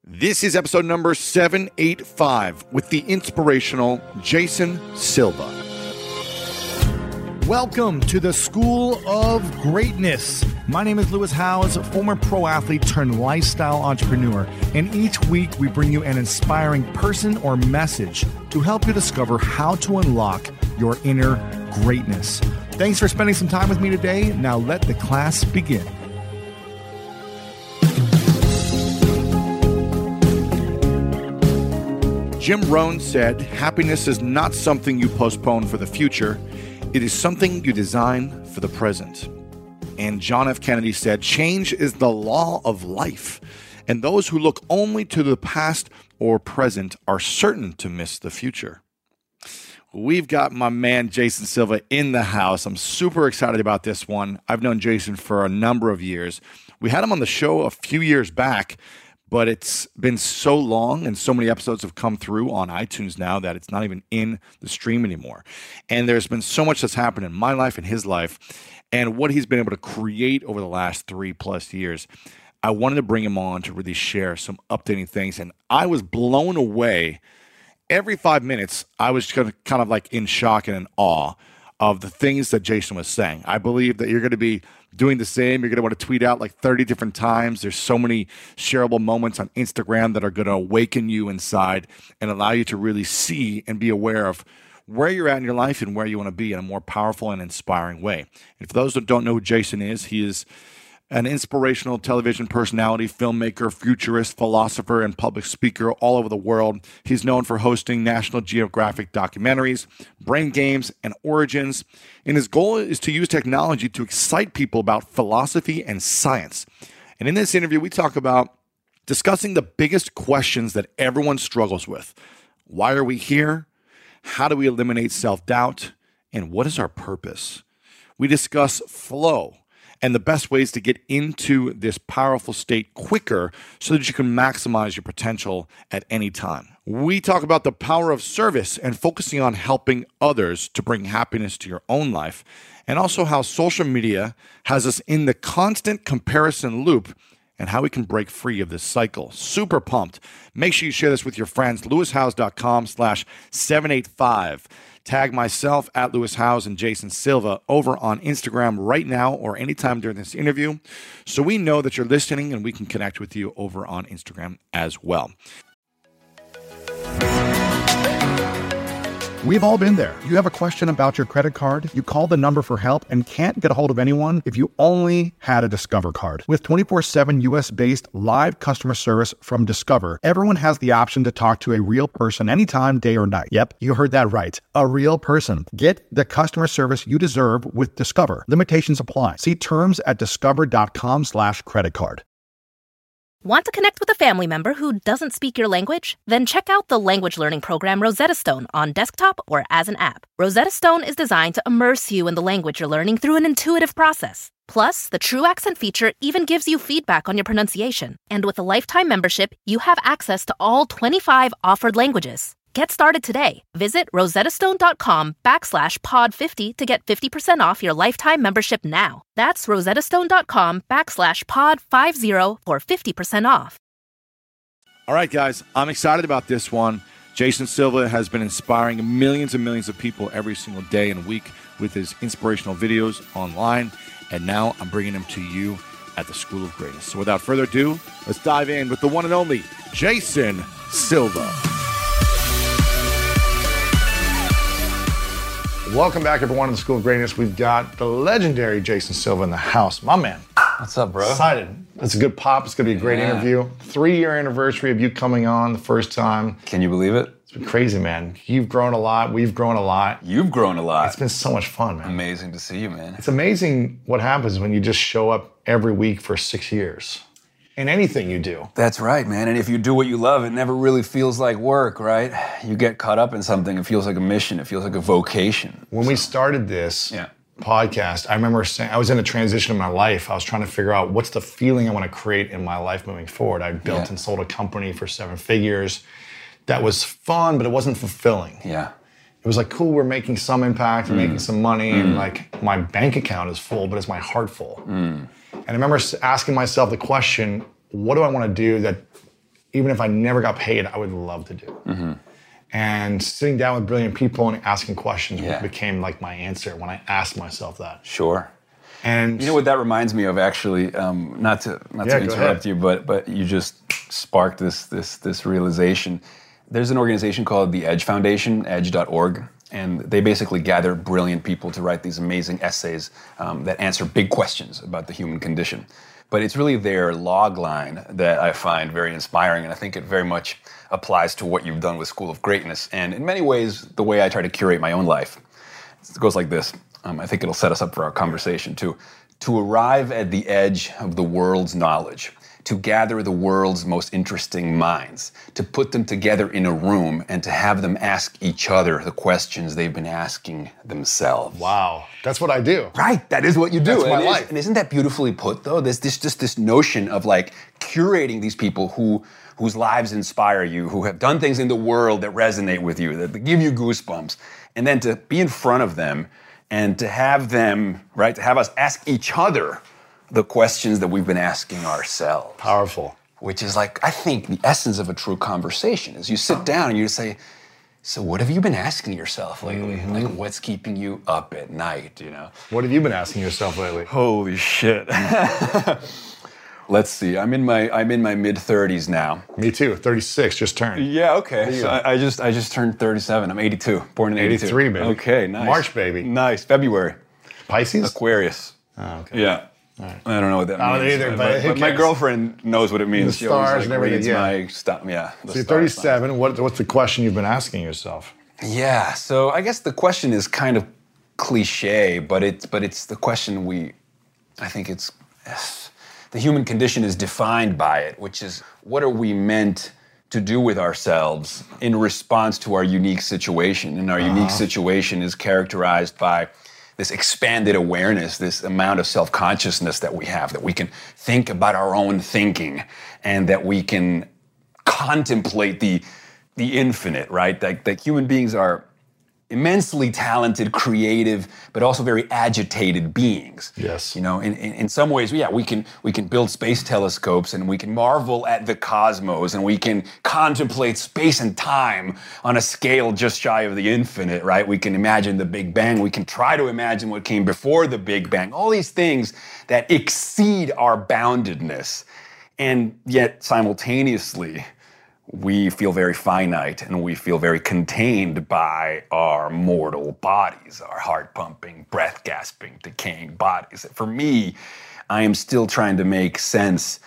This is episode number 785 with the inspirational Jason Silva. Welcome to the School of Greatness. My name is Lewis Howes, former pro athlete turned lifestyle entrepreneur. And each week we bring you an inspiring person or message to help you discover how to unlock your inner greatness. Thanks for spending some time with me today. Now let the class begin. Jim Rohn said, happiness is not something you postpone for the future. It is something you design for the present. And John F. Kennedy said, change is the law of life. And those who look only to the past or present are certain to miss the future. We've got my man Jason Silva in the house. I'm super excited about this one. I've known Jason for a number of years. We had him on the show a few years back, but it's been so long and so many episodes have come through on iTunes now that it's not even in the stream anymore. And there's been so much that's happened in my life and his life and what he's been able to create over the last 3+ years. I wanted to bring him on to really share some updating things. And I was blown away. Every 5 minutes, I was kind of like in shock and in awe of the things that Jason was saying. I believe that you're going to be doing the same. You're going to want to tweet out like 30 different times. There's so many shareable moments on Instagram that are going to awaken you inside and allow you to really see and be aware of where you're at in your life and where you want to be in a more powerful and inspiring way. And for those that don't know who Jason is, he is an inspirational television personality, filmmaker, futurist, philosopher, and public speaker all over the world. He's known for hosting National Geographic documentaries, Brain Games, and Origins. And his goal is to use technology to excite people about philosophy and science. And in this interview, we talk about discussing the biggest questions that everyone struggles with. Why are we here? How do we eliminate self-doubt? And what is our purpose? We discuss flow and the best ways to get into this powerful state quicker so that you can maximize your potential at any time. We talk about the power of service and focusing on helping others to bring happiness to your own life, and also how social media has us in the constant comparison loop and how we can break free of this cycle. Super pumped. Make sure you share this with your friends. LewisHowes.com/785. Tag myself at Lewis Howes and Jason Silva over on Instagram right now or anytime during this interview so we know that you're listening and we can connect with you over on Instagram as well. We've all been there. You have a question about your credit card, you call the number for help and can't get a hold of anyone if you only had a Discover card. With 24/7 US-based live customer service from Discover, everyone has the option to talk to a real person anytime, day or night. Yep, you heard that right. A real person. Get the customer service you deserve with Discover. Limitations apply. See terms at discover.com/creditcard. Want to connect with a family member who doesn't speak your language? Then check out the language learning program Rosetta Stone on desktop or as an app. Rosetta Stone is designed to immerse you in the language you're learning through an intuitive process. Plus, the True Accent feature even gives you feedback on your pronunciation. And with a lifetime membership, you have access to all 25 offered languages. Get started today. Visit rosettastone.com/pod50 to get 50% off your lifetime membership now. That's rosettastone.com/pod50 for 50% off. All right, guys, I'm excited about this one. Jason Silva has been inspiring millions and millions of people every single day and week with his inspirational videos online. And now I'm bringing him to you at the School of Greatness. So without further ado, let's dive in with the one and only Jason Silva. Welcome back, everyone, to the School of Greatness. We've got the legendary Jason Silva in the house. My man. What's up, bro? Excited. It's a good pop. It's going to be a great interview. 3-year anniversary of you coming on the first time. Can you believe it? It's been crazy, man. You've grown a lot. We've grown a lot. You've grown a lot. It's been so much fun, man. Amazing to see you, man. It's amazing what happens when you just show up every week for 6 years. In anything you do. That's right, man. And if you do what you love, it never really feels like work, right? You get caught up in something, it feels like a mission, it feels like a vocation. When we started this podcast, I remember saying, I was in a transition in my life. I was trying to figure out what's the feeling I want to create in my life moving forward. I built and sold a company for 7 figures. That was fun, but it wasn't fulfilling. Yeah. It was like, cool, we're making some impact, we're making some money, and like my bank account is full, but is my heart full? And I remember asking myself the question, what do I want to do that even if I never got paid, I would love to do. And sitting down with brilliant people and asking questions became like my answer when I asked myself that. Sure. And you know what that reminds me of, actually, not to interrupt you, but you just sparked this realization. There's an organization called the Edge Foundation, edge.org, and they basically gather brilliant people to write these amazing essays that answer big questions about the human condition. But it's really their log line that I find very inspiring, and I think it very much applies to what you've done with School of Greatness. And in many ways, the way I try to curate my own life, it goes like this. I think it'll set us up for our conversation too. To arrive at the edge of the world's knowledge, to gather the world's most interesting minds, to put them together in a room and to have them ask each other the questions they've been asking themselves. wow, that's what I do. Right, that is what you do. That's my life. And isn't that beautifully put, though? There's this notion of like curating these people whose lives inspire you, who have done things in the world that resonate with you, that give you goosebumps, and then to be in front of them and to have them, right, to have us ask each other the questions that we've been asking ourselves. Powerful. Which is like, I think, the essence of a true conversation is you sit down and you say, so what have you been asking yourself lately? Like, what's keeping you up at night, you know? What have you been asking yourself lately? Holy shit. Let's see, I'm in my mid-30s now. Me too, 36, just turned. Yeah, okay. So I just turned 37. I'm 82, born in 82. 83, baby. Okay, nice. March, baby. Nice, February. Pisces? Aquarius. Oh, okay. Yeah. Right. I don't know what that means. I don't either, but my girlfriend knows what it means. The She always, stars and everything, reads yeah. my stuff. Yeah. So you're 37, what's the question you've been asking yourself? Yeah, so I guess the question is kind of cliche, but it's the question I think it's, the human condition is defined by it, which is what are we meant to do with ourselves in response to our unique situation? And our unique situation is characterized by this expanded awareness, this amount of self-consciousness that we have, that we can think about our own thinking and that we can contemplate the infinite, right? That human beings are immensely talented, creative, but also very agitated beings. Yes. You know, in some ways, yeah, we can build space telescopes and we can marvel at the cosmos and we can contemplate space and time on a scale just shy of the infinite, right? We can imagine the Big Bang. We can try to imagine what came before the Big Bang. All these things that exceed our boundedness. And yet, simultaneously, we feel very finite and we feel very contained by our mortal bodies, our heart-pumping, breath-gasping, decaying bodies. For me, I am still trying to make sense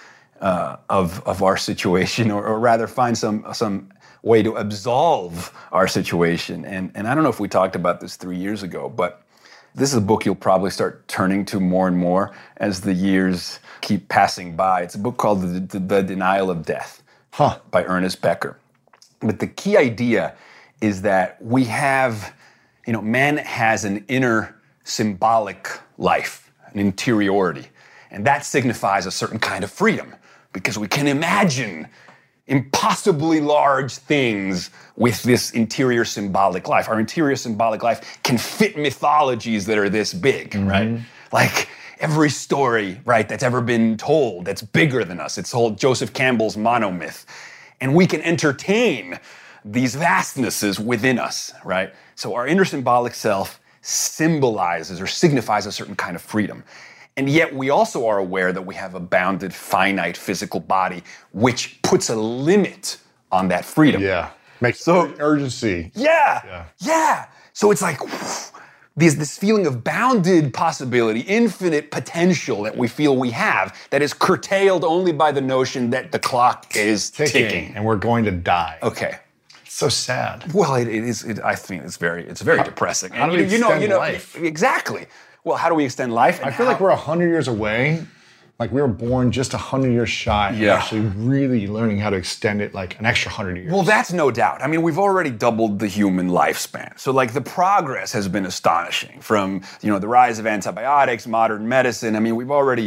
of our situation, or rather find some way to absolve our situation. And I don't know if we talked about this 3 years ago, but this is a book you'll probably start turning to more and more as the years keep passing by. It's a book called The Denial of Death. By Ernest Becker. But the key idea is that we have, man has an inner symbolic life, an interiority. And that signifies a certain kind of freedom because we can imagine impossibly large things with this interior symbolic life. Our interior symbolic life can fit mythologies that are this big, right? Like, every story, right, that's ever been told that's bigger than us. It's called Joseph Campbell's monomyth. And we can entertain these vastnesses within us, right? So our inner symbolic self symbolizes or signifies a certain kind of freedom. And yet we also are aware that we have a bounded, finite physical body, which puts a limit on that freedom. Yeah. Makes urgency. Yeah. So it's like, this feeling of bounded possibility, infinite potential that we feel we have, that is curtailed only by the notion that the clock is ticking. And we're going to die. Okay. It's so sad. Well, it is. I think it's very depressing. How do we extend life? Exactly. Well, how do we extend life? I feel like we're 100 years away. Like we were born just 100 years shy of actually really learning how to extend it like an extra 100 years. Well, that's no doubt. I mean, we've already doubled the human lifespan. So like the progress has been astonishing from, the rise of antibiotics, modern medicine. I mean, we've already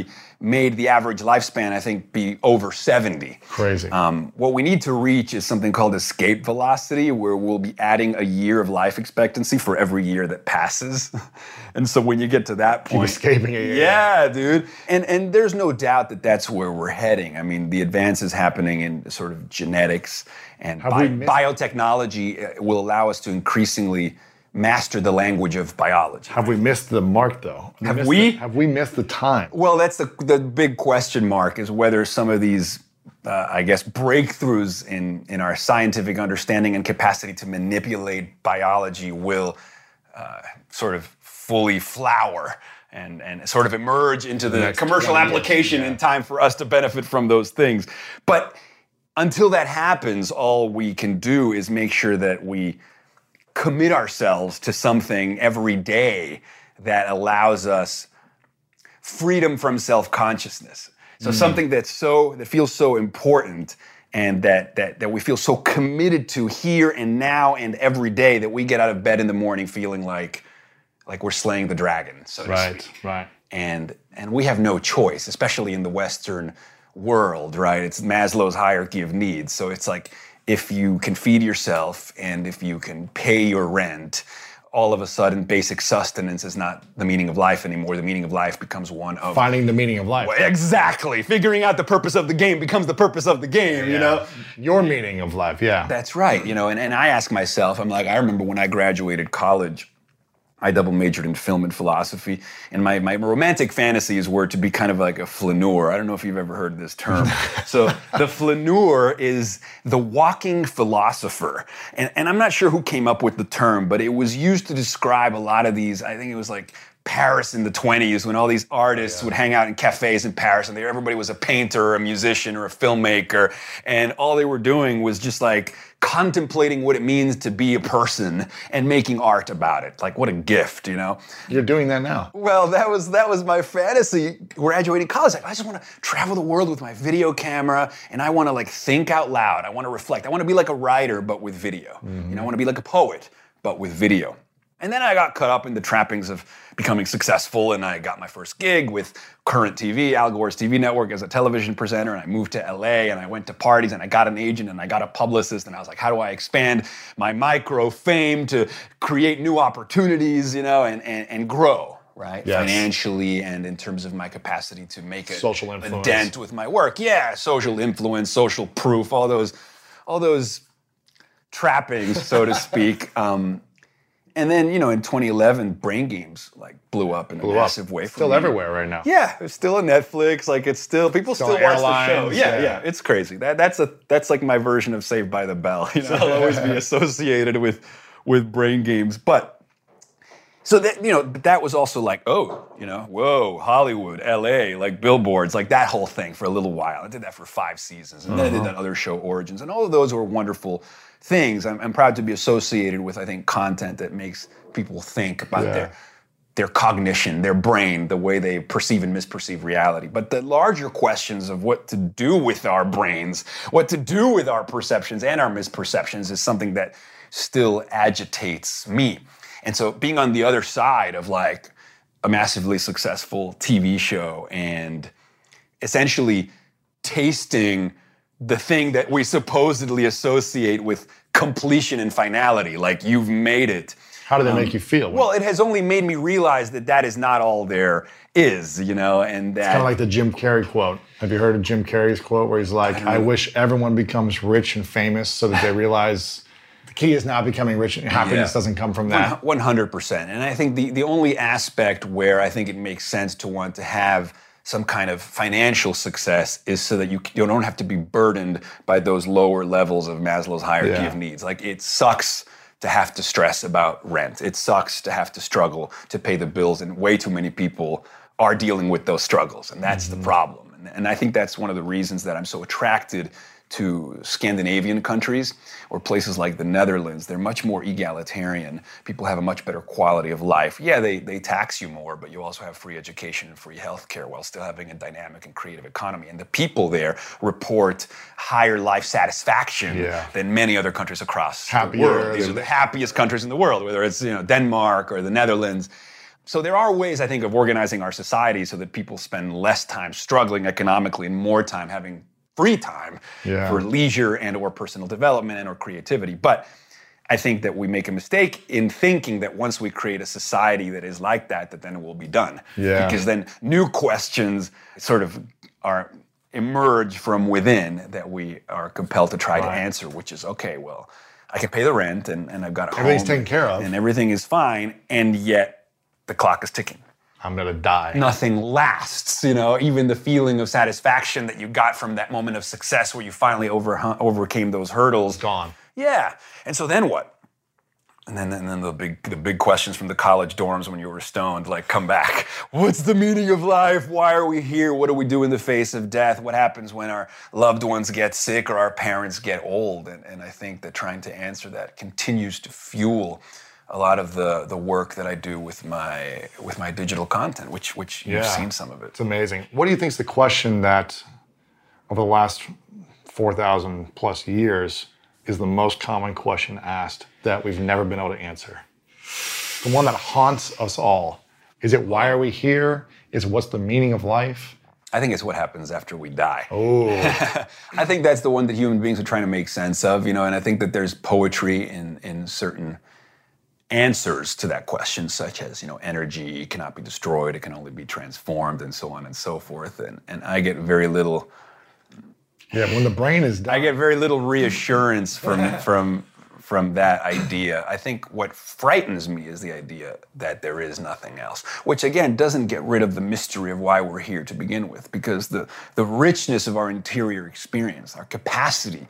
made the average lifespan, I think, be over 70. Crazy. What we need to reach is something called escape velocity, where we'll be adding a year of life expectancy for every year that passes. And so when you get to that point, keep escaping it. yeah, dude. And there's no doubt that that's where we're heading. I mean, the advances happening in sort of genetics and biotechnology will allow us to increasingly master the language of biology. Have we missed the mark, though? Have we missed the time? Well, that's the big question mark, is whether some of these, I guess, breakthroughs in our scientific understanding and capacity to manipulate biology will sort of fully flower and sort of emerge into the commercial application in time for us to benefit from those things. But until that happens, all we can do is make sure that we commit ourselves to something every day that allows us freedom from self-consciousness. So something that feels so important, and that we feel so committed to here and now and every day, that we get out of bed in the morning feeling like we're slaying the dragon, so to speak. Right. And we have no choice, especially in the Western world, right? It's Maslow's hierarchy of needs. So it's like, if you can feed yourself and if you can pay your rent, all of a sudden basic sustenance is not the meaning of life anymore. The meaning of life becomes one of finding the meaning of life. Well, exactly. Figuring out the purpose of the game becomes the purpose of the game, you know? Your meaning of life, yeah. That's right, you know, and I ask myself, I remember when I graduated college, I double majored in film and philosophy, and my romantic fantasies were to be kind of like a flaneur. I don't know if you've ever heard this term. So the flaneur is the walking philosopher. And I'm not sure who came up with the term, but it was used to describe a lot of these, I think it was like Paris in the 20s, when all these artists would hang out in cafes in Paris, and everybody was a painter or a musician or a filmmaker, and all they were doing was just like contemplating what it means to be a person and making art about it. Like, what a gift, you know? You're doing that now. Well, that was my fantasy graduating college. Like, I just want to travel the world with my video camera, and I want to like think out loud. I want to reflect. I want to be like a writer, but with video. Mm-hmm. You know, I want to be like a poet, but with video. And then I got caught up in the trappings of becoming successful, and I got my first gig with Current TV, Al Gore's TV network, as a television presenter, and I moved to LA, and I went to parties, and I got an agent, and I got a publicist, and I was like, how do I expand my micro fame to create new opportunities, you know, and grow, right? Yes. Financially and in terms of my capacity to make a dent with my work. Yeah, social influence, social proof, all those trappings, so to speak. And then, you know, in 2011, Brain Games like blew up in a massive way. Still everywhere right now. Yeah, it's still on Netflix. Like, it's still people still watch the show. Yeah, it's crazy. That's like my version of Saved by the Bell. You know, I'll always be associated with Brain Games. But so that, you know, that was also like, oh, you know, whoa, Hollywood, LA, like billboards, like that whole thing for a little while. I did that for 5 seasons, and then I did that other show, Origins, and all of those were wonderful things. I'm proud to be associated with, I think, content that makes people think about their cognition, their brain, the way they perceive and misperceive reality. But the larger questions of what to do with our brains, what to do with our perceptions and our misperceptions, is something that still agitates me. And so being on the other side of like a massively successful TV show and essentially tasting the thing that we supposedly associate with completion and finality, like you've made it. How did that make you feel? Well, it has only made me realize that is not all there is, you know, and that... It's kind of like the Jim Carrey quote. Have you heard of Jim Carrey's quote where he's like, I wish everyone becomes rich and famous so that they realize the key is not becoming rich and happiness doesn't come from that. 100%. And I think the only aspect where I think it makes sense to want to have some kind of financial success is so that you don't have to be burdened by those lower levels of Maslow's hierarchy of needs. Like, it sucks to have to stress about rent. It sucks to have to struggle to pay the bills, and way too many people are dealing with those struggles, and that's the problem. And I think that's one of the reasons that I'm so attracted to Scandinavian countries or places like the Netherlands. They're much more egalitarian. People have a much better quality of life. Yeah, they tax you more, but you also have free education and free healthcare while still having a dynamic and creative economy. And the people there report higher life satisfaction than many other countries across the world. These are the happiest countries in the world, whether it's, you know, Denmark or the Netherlands. So there are ways, I think, of organizing our society so that people spend less time struggling economically and more time having free time for leisure and or personal development and or creativity. But I think that we make a mistake in thinking that once we create a society that is like that then it will be done. Yeah. Because then new questions sort of emerge from within that we are compelled to try to answer, which is, okay, well, I can pay the rent and I've got a home. Everything's taken care of. And everything is fine, and yet the clock is ticking. I'm gonna die. Nothing lasts, even the feeling of satisfaction that you got from that moment of success where you finally overcame those hurdles. Gone. Yeah. And so then what? And then the big questions from the college dorms when you were stoned, like, come back. What's the meaning of life? Why are we here? What do we do in the face of death? What happens when our loved ones get sick or our parents get old? And I think that trying to answer that continues to fuel a lot of the work that I do with my digital content, which you've seen some of it. It's amazing. What do you think is the question that over the last 4,000 plus years is the most common question asked that we've never been able to answer? The one that haunts us all. Is it why are we here? Is it what's the meaning of life? I think it's what happens after we die. Oh. I think that's the one that human beings are trying to make sense of, and I think that there's poetry in certain answers to that question, such as, energy cannot be destroyed, it can only be transformed, and so on and so forth. And I get very little... Yeah, when the brain is done. I get very little reassurance from that idea. I think what frightens me is the idea that there is nothing else, which again doesn't get rid of the mystery of why we're here to begin with, because the richness of our interior experience, our capacity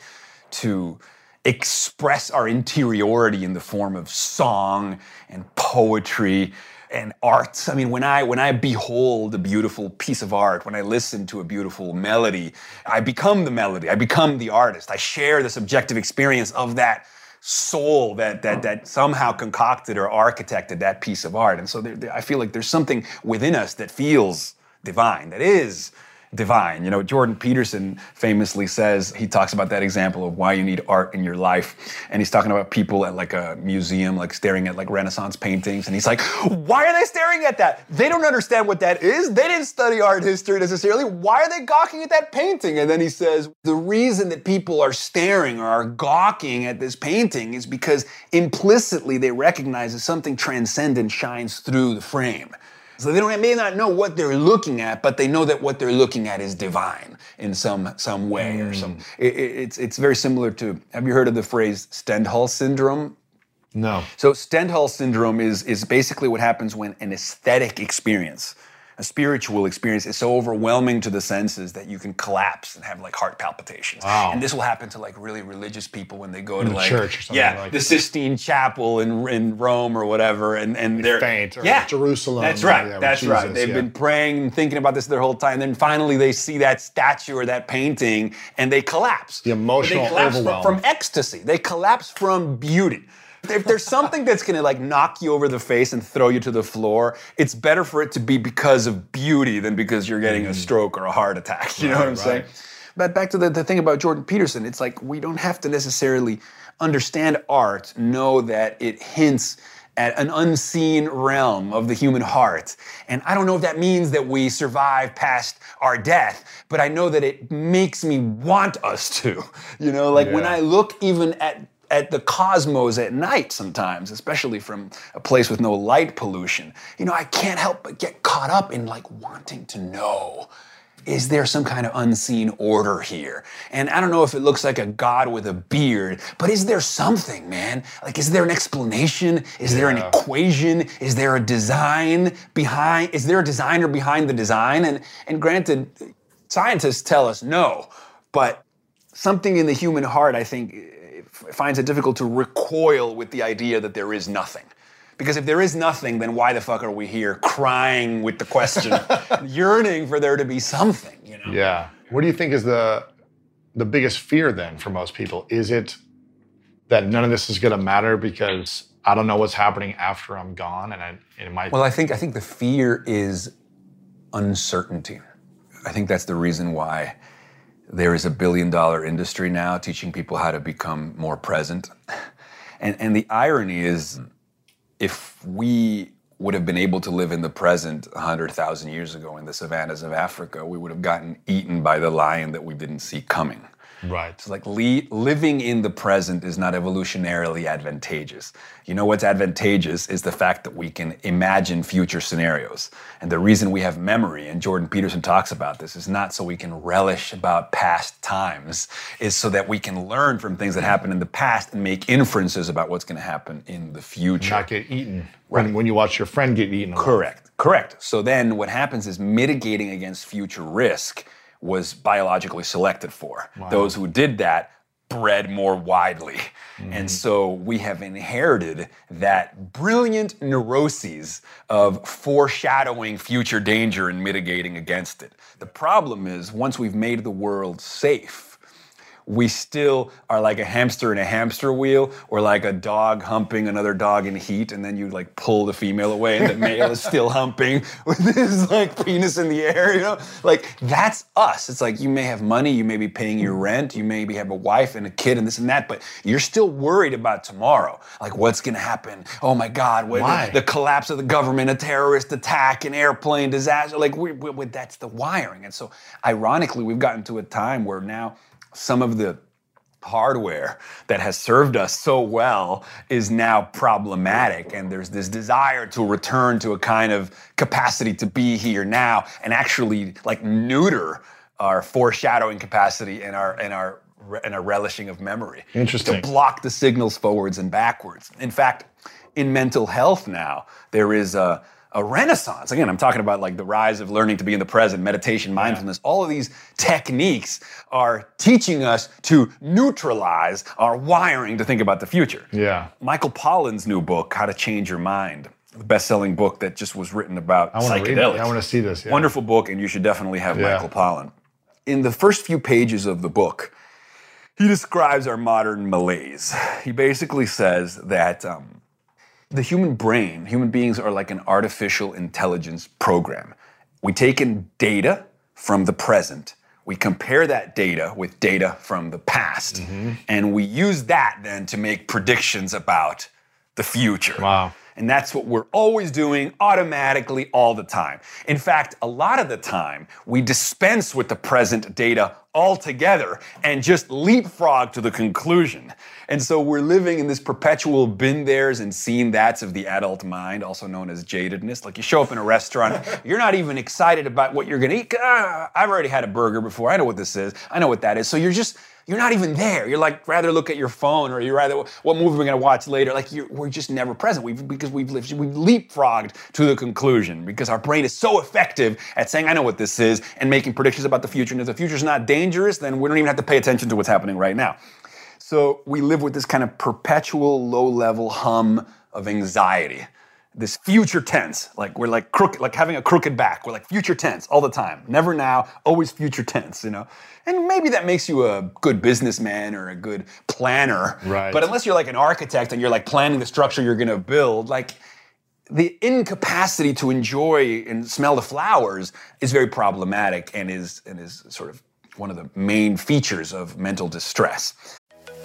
to express our interiority in the form of song and poetry and art. I mean, when I behold a beautiful piece of art, when I listen to a beautiful melody, I become the melody, I become the artist. I share the subjective experience of that soul that somehow concocted or architected that piece of art. And so I feel like there's something within us that feels divine, that is divine. Jordan Peterson famously says, he talks about that example of why you need art in your life. And he's talking about people at like a museum, like staring at like Renaissance paintings. And he's like, why are they staring at that? They don't understand what that is. They didn't study art history necessarily. Why are they gawking at that painting? And then he says, the reason that people are staring or are gawking at this painting is because implicitly they recognize that something transcendent shines through the frame. So they may not know what they're looking at, but they know that what they're looking at is divine in some way or some. It's very similar to. Have you heard of the phrase Stendhal syndrome? No. So Stendhal syndrome is basically what happens when an aesthetic experience, a spiritual experience, is so overwhelming to the senses that you can collapse and have like heart palpitations. Wow. And this will happen to like really religious people when they go to like church or something like the Sistine Chapel in Rome or whatever, and they're faint, or Jerusalem. That's right. That's Jesus, right. They've been praying and thinking about this their whole time. And then finally they see that statue or that painting and they collapse. The emotional overwhelm. From ecstasy. They collapse from beauty. If there's something that's going to like knock you over the face and throw you to the floor, it's better for it to be because of beauty than because you're getting a stroke or a heart attack. You know what I'm saying? But back to the thing about Jordan Peterson, it's like we don't have to necessarily understand art, know that it hints at an unseen realm of the human heart. And I don't know if that means that we survive past our death, but I know that it makes me want us to. When I look even at the cosmos at night sometimes, especially from a place with no light pollution, I can't help but get caught up in like wanting to know, is there some kind of unseen order here? And I don't know if it looks like a god with a beard, but is there something, man? Like, is there an explanation? Is there an equation? Is there a designer behind the design? And granted, scientists tell us no, but something in the human heart, I think, finds it difficult to recoil with the idea that there is nothing. Because if there is nothing, then why the fuck are we here crying with the question, yearning for there to be something, Yeah. What do you think is the biggest fear then for most people? Is it that none of this is going to matter because I don't know what's happening after I'm gone, and it might... Well, I think the fear is uncertainty. I think that's the reason why there is a $1 billion industry now teaching people how to become more present. And the irony is, if we would have been able to live in the present 100,000 years ago in the savannas of Africa, we would have gotten eaten by the lion that we didn't see coming. Right. It's like living in the present is not evolutionarily advantageous. You know what's advantageous is the fact that we can imagine future scenarios. And the reason we have memory, and Jordan Peterson talks about this, is not so we can relish about past times, is so that we can learn from things that happened in the past and make inferences about what's going to happen in the future. Not get eaten. Right. When you watch your friend get eaten. Correct. So then what happens is mitigating against future risk was biologically selected for. Wow. Those who did that bred more widely. And so we have inherited that brilliant neuroses of foreshadowing future danger and mitigating against it. The problem is, once we've made the world safe, we still are like a hamster in a hamster wheel, or like a dog humping another dog in heat, and then you like pull the female away and the male is still humping with his like penis in the air, you know? Like, that's us. It's like, you may have money, you may be paying your rent, you maybe have a wife and a kid and this and that, but you're still worried about tomorrow. Like, what's gonna happen? Oh my God, the collapse of the government, a terrorist attack, an airplane disaster. Like, that's the wiring. And so ironically, we've gotten to a time where now some of the hardware that has served us so well is now problematic, and there's this desire to return to a kind of capacity to be here now and actually like neuter our foreshadowing capacity and our relishing of memory. Interesting. To block the signals forwards and backwards. In fact, in mental health now, there is a renaissance. Again, I'm talking about like the rise of learning to be in the present, meditation, mindfulness. All of these techniques are teaching us to neutralize our wiring to think about the future. Yeah. Michael Pollan's new book, How to Change Your Mind, the best-selling book that just was written about psychedelics. I want to see this. Yeah. Wonderful book, and you should definitely have Michael Pollan. In the first few pages of the book, he describes our modern malaise. He basically says that the human brain, human beings are like an artificial intelligence program. We take in data from the present, we compare that data with data from the past, and we use that then to make predictions about the future. Wow. And that's what we're always doing automatically all the time. In fact, a lot of the time, we dispense with the present data altogether and just leapfrog to the conclusion. And so we're living in this perpetual been there's and seen that's of the adult mind, also known as jadedness. Like, you show up in a restaurant, you're not even excited about what you're gonna eat. I've already had a burger before, I know what this is, I know what that is. So you're not even there. You're like, rather look at your phone, or you're rather, what movie we're gonna watch later. Like, we're just never present. We've leapfrogged to the conclusion because our brain is so effective at saying, I know what this is, and making predictions about the future. And if the future's not dangerous, then we don't even have to pay attention to what's happening right now. So we live with this kind of perpetual low-level hum of anxiety. This future tense, like we're like crooked, like having a crooked back. We're like future tense all the time. Never now, always future tense, you know? And maybe that makes you a good businessman or a good planner. Right. But unless you're like an architect and you're like planning the structure you're gonna build, like the incapacity to enjoy and smell the flowers is very problematic and is sort of one of the main features of mental distress.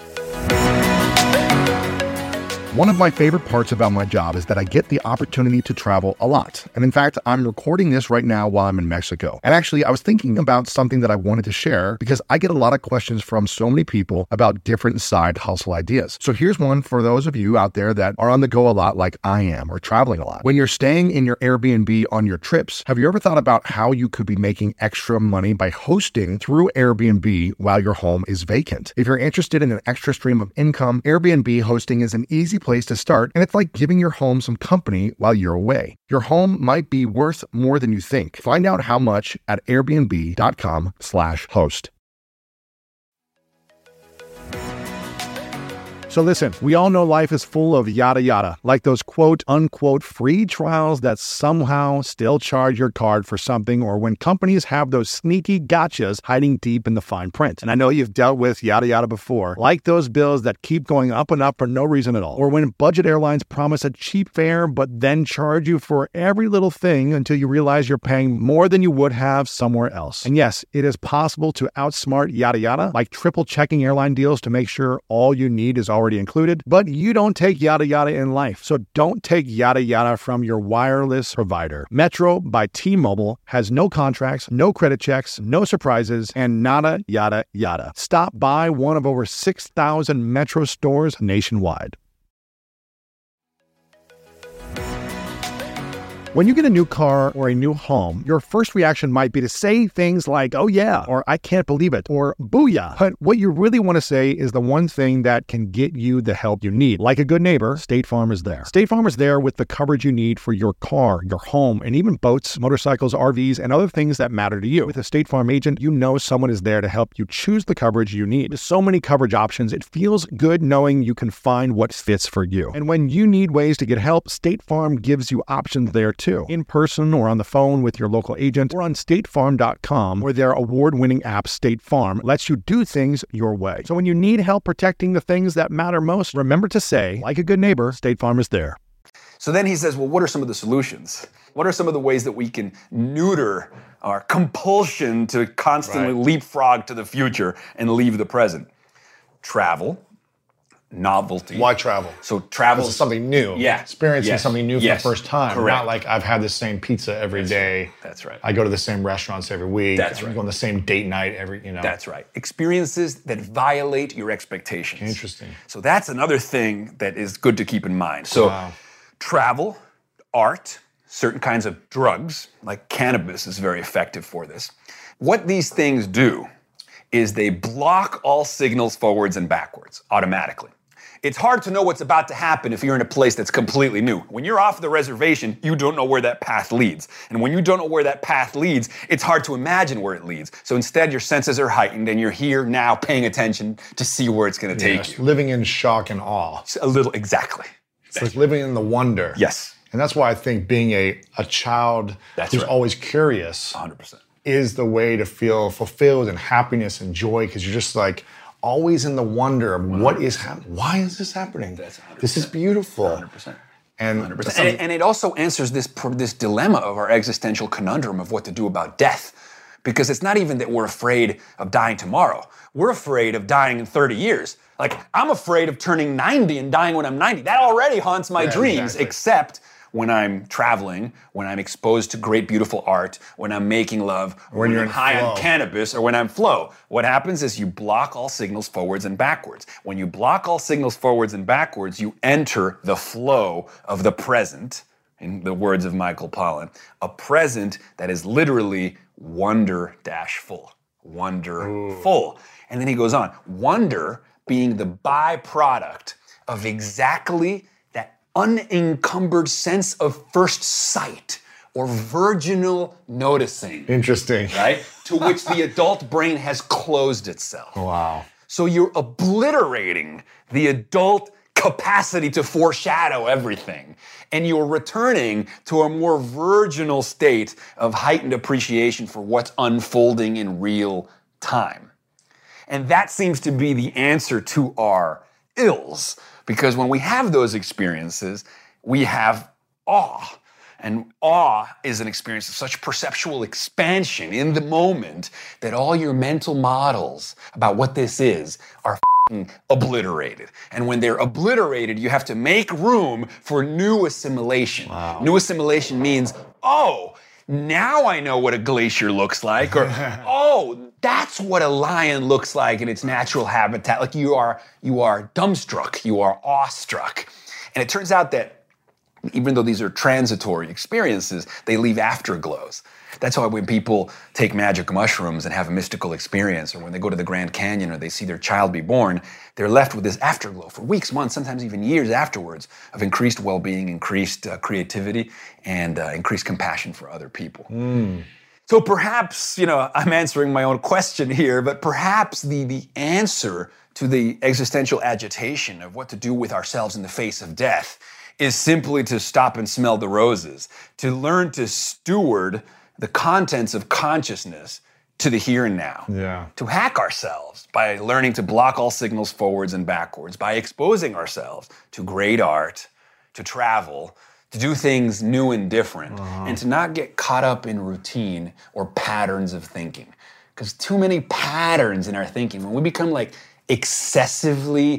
One of my favorite parts about my job is that I get the opportunity to travel a lot. And in fact, I'm recording this right now while I'm in Mexico. And actually, I was thinking about something that I wanted to share because I get a lot of questions from so many people about different side hustle ideas. So here's one for those of you out there that are on the go a lot like I am, or traveling a lot. When you're staying in your Airbnb on your trips, have you ever thought about how you could be making extra money by hosting through Airbnb while your home is vacant? If you're interested in an extra stream of income, Airbnb hosting is an easy place to start, and it's like giving your home some company while you're away. Your home might be worth more than you think. Find out how much at airbnb.com/host. So listen, we all know life is full of yada yada, like those quote unquote free trials that somehow still charge your card for something, or when companies have those sneaky gotchas hiding deep in the fine print. And I know you've dealt with yada yada before, like those bills that keep going up and up for no reason at all, or when budget airlines promise a cheap fare but then charge you for every little thing until you realize you're paying more than you would have somewhere else. And yes, it is possible to outsmart yada yada, like triple checking airline deals to make sure all you need is always already included, but you don't take yada yada in life. So don't take yada yada from your wireless provider. Metro by T-Mobile has no contracts, no credit checks, no surprises, and nada yada yada. Stop by one of over 6,000 Metro stores nationwide. When you get a new car or a new home, your first reaction might be to say things like, oh yeah, or I can't believe it, or booyah. But what you really want to say is the one thing that can get you the help you need. Like a good neighbor, State Farm is there. State Farm is there with the coverage you need for your car, your home, and even boats, motorcycles, RVs, and other things that matter to you. With a State Farm agent, you know someone is there to help you choose the coverage you need. With so many coverage options, it feels good knowing you can find what fits for you. And when you need ways to get help, State Farm gives you options there too. In person or on the phone with your local agent or on statefarm.com, where their award-winning app State Farm lets you do things your way. So when you need help protecting the things that matter most, remember to say, like a good neighbor, State Farm is there. So then he says, well, what are some of the solutions? What are some of the ways that we can neuter our compulsion to constantly leapfrog to the future and leave the present? Travel. Novelty. Why travel? So travel is something new. Yeah. Experiencing something new for the first time. Correct. Not like I've had the same pizza every day. Right. That's right. I go to the same restaurants every week. That's right. I go on the same date night every, That's right. Experiences that violate your expectations. Interesting. So that's another thing that is good to keep in mind. So travel, art, certain kinds of drugs, like cannabis is very effective for this. What these things do is they block all signals forwards and backwards automatically. It's hard to know what's about to happen if you're in a place that's completely new. When you're off the reservation, you don't know where that path leads. And when you don't know where that path leads, it's hard to imagine where it leads. So instead, your senses are heightened and you're here now paying attention to see where it's going to take you. Living in shock and awe. A little, exactly. It's like living in the wonder. Yes. And that's why I think being a child who's always curious 100% is the way to feel fulfilled and happiness and joy, because you're just like, always in the wonder of what is happening. Why is this happening? This is beautiful. 100%. And 100%. And it also answers this dilemma of our existential conundrum of what to do about death. Because it's not even that we're afraid of dying tomorrow. We're afraid of dying in 30 years. Like, I'm afraid of turning 90 and dying when I'm 90. That already haunts my dreams, except when I'm traveling, when I'm exposed to great, beautiful art, when I'm making love, when you're high on cannabis, or when I'm flow. What happens is you block all signals forwards and backwards. When you block all signals forwards and backwards, you enter the flow of the present, in the words of Michael Pollan, a present that is literally wonder-full. Wonderful. And then he goes on, wonder being the byproduct of exactly unencumbered sense of first sight or virginal noticing. Interesting. Right? To which the adult brain has closed itself. Wow. So you're obliterating the adult capacity to foreshadow everything. And you're returning to a more virginal state of heightened appreciation for what's unfolding in real time. And that seems to be the answer to our ills. Because when we have those experiences, we have awe. And awe is an experience of such perceptual expansion in the moment that all your mental models about what this is are obliterated. And when they're obliterated, you have to make room for new assimilation. Wow. New assimilation means, oh, now I know what a glacier looks like, or oh, that's what a lion looks like in its natural habitat. Like you are dumbstruck, you are awestruck. And it turns out that even though these are transitory experiences, they leave afterglows. That's why when people take magic mushrooms and have a mystical experience, or when they go to the Grand Canyon or they see their child be born, they're left with this afterglow for weeks, months, sometimes even years afterwards of increased well-being, increased creativity, and increased compassion for other people. So perhaps, I'm answering my own question here, but perhaps the answer to the existential agitation of what to do with ourselves in the face of death is simply to stop and smell the roses, to learn to steward the contents of consciousness to the here and now. Yeah. To hack ourselves by learning to block all signals forwards and backwards, by exposing ourselves to great art, to travel, to do things new and different, and to not get caught up in routine or patterns of thinking. Because too many patterns in our thinking, when we become like excessively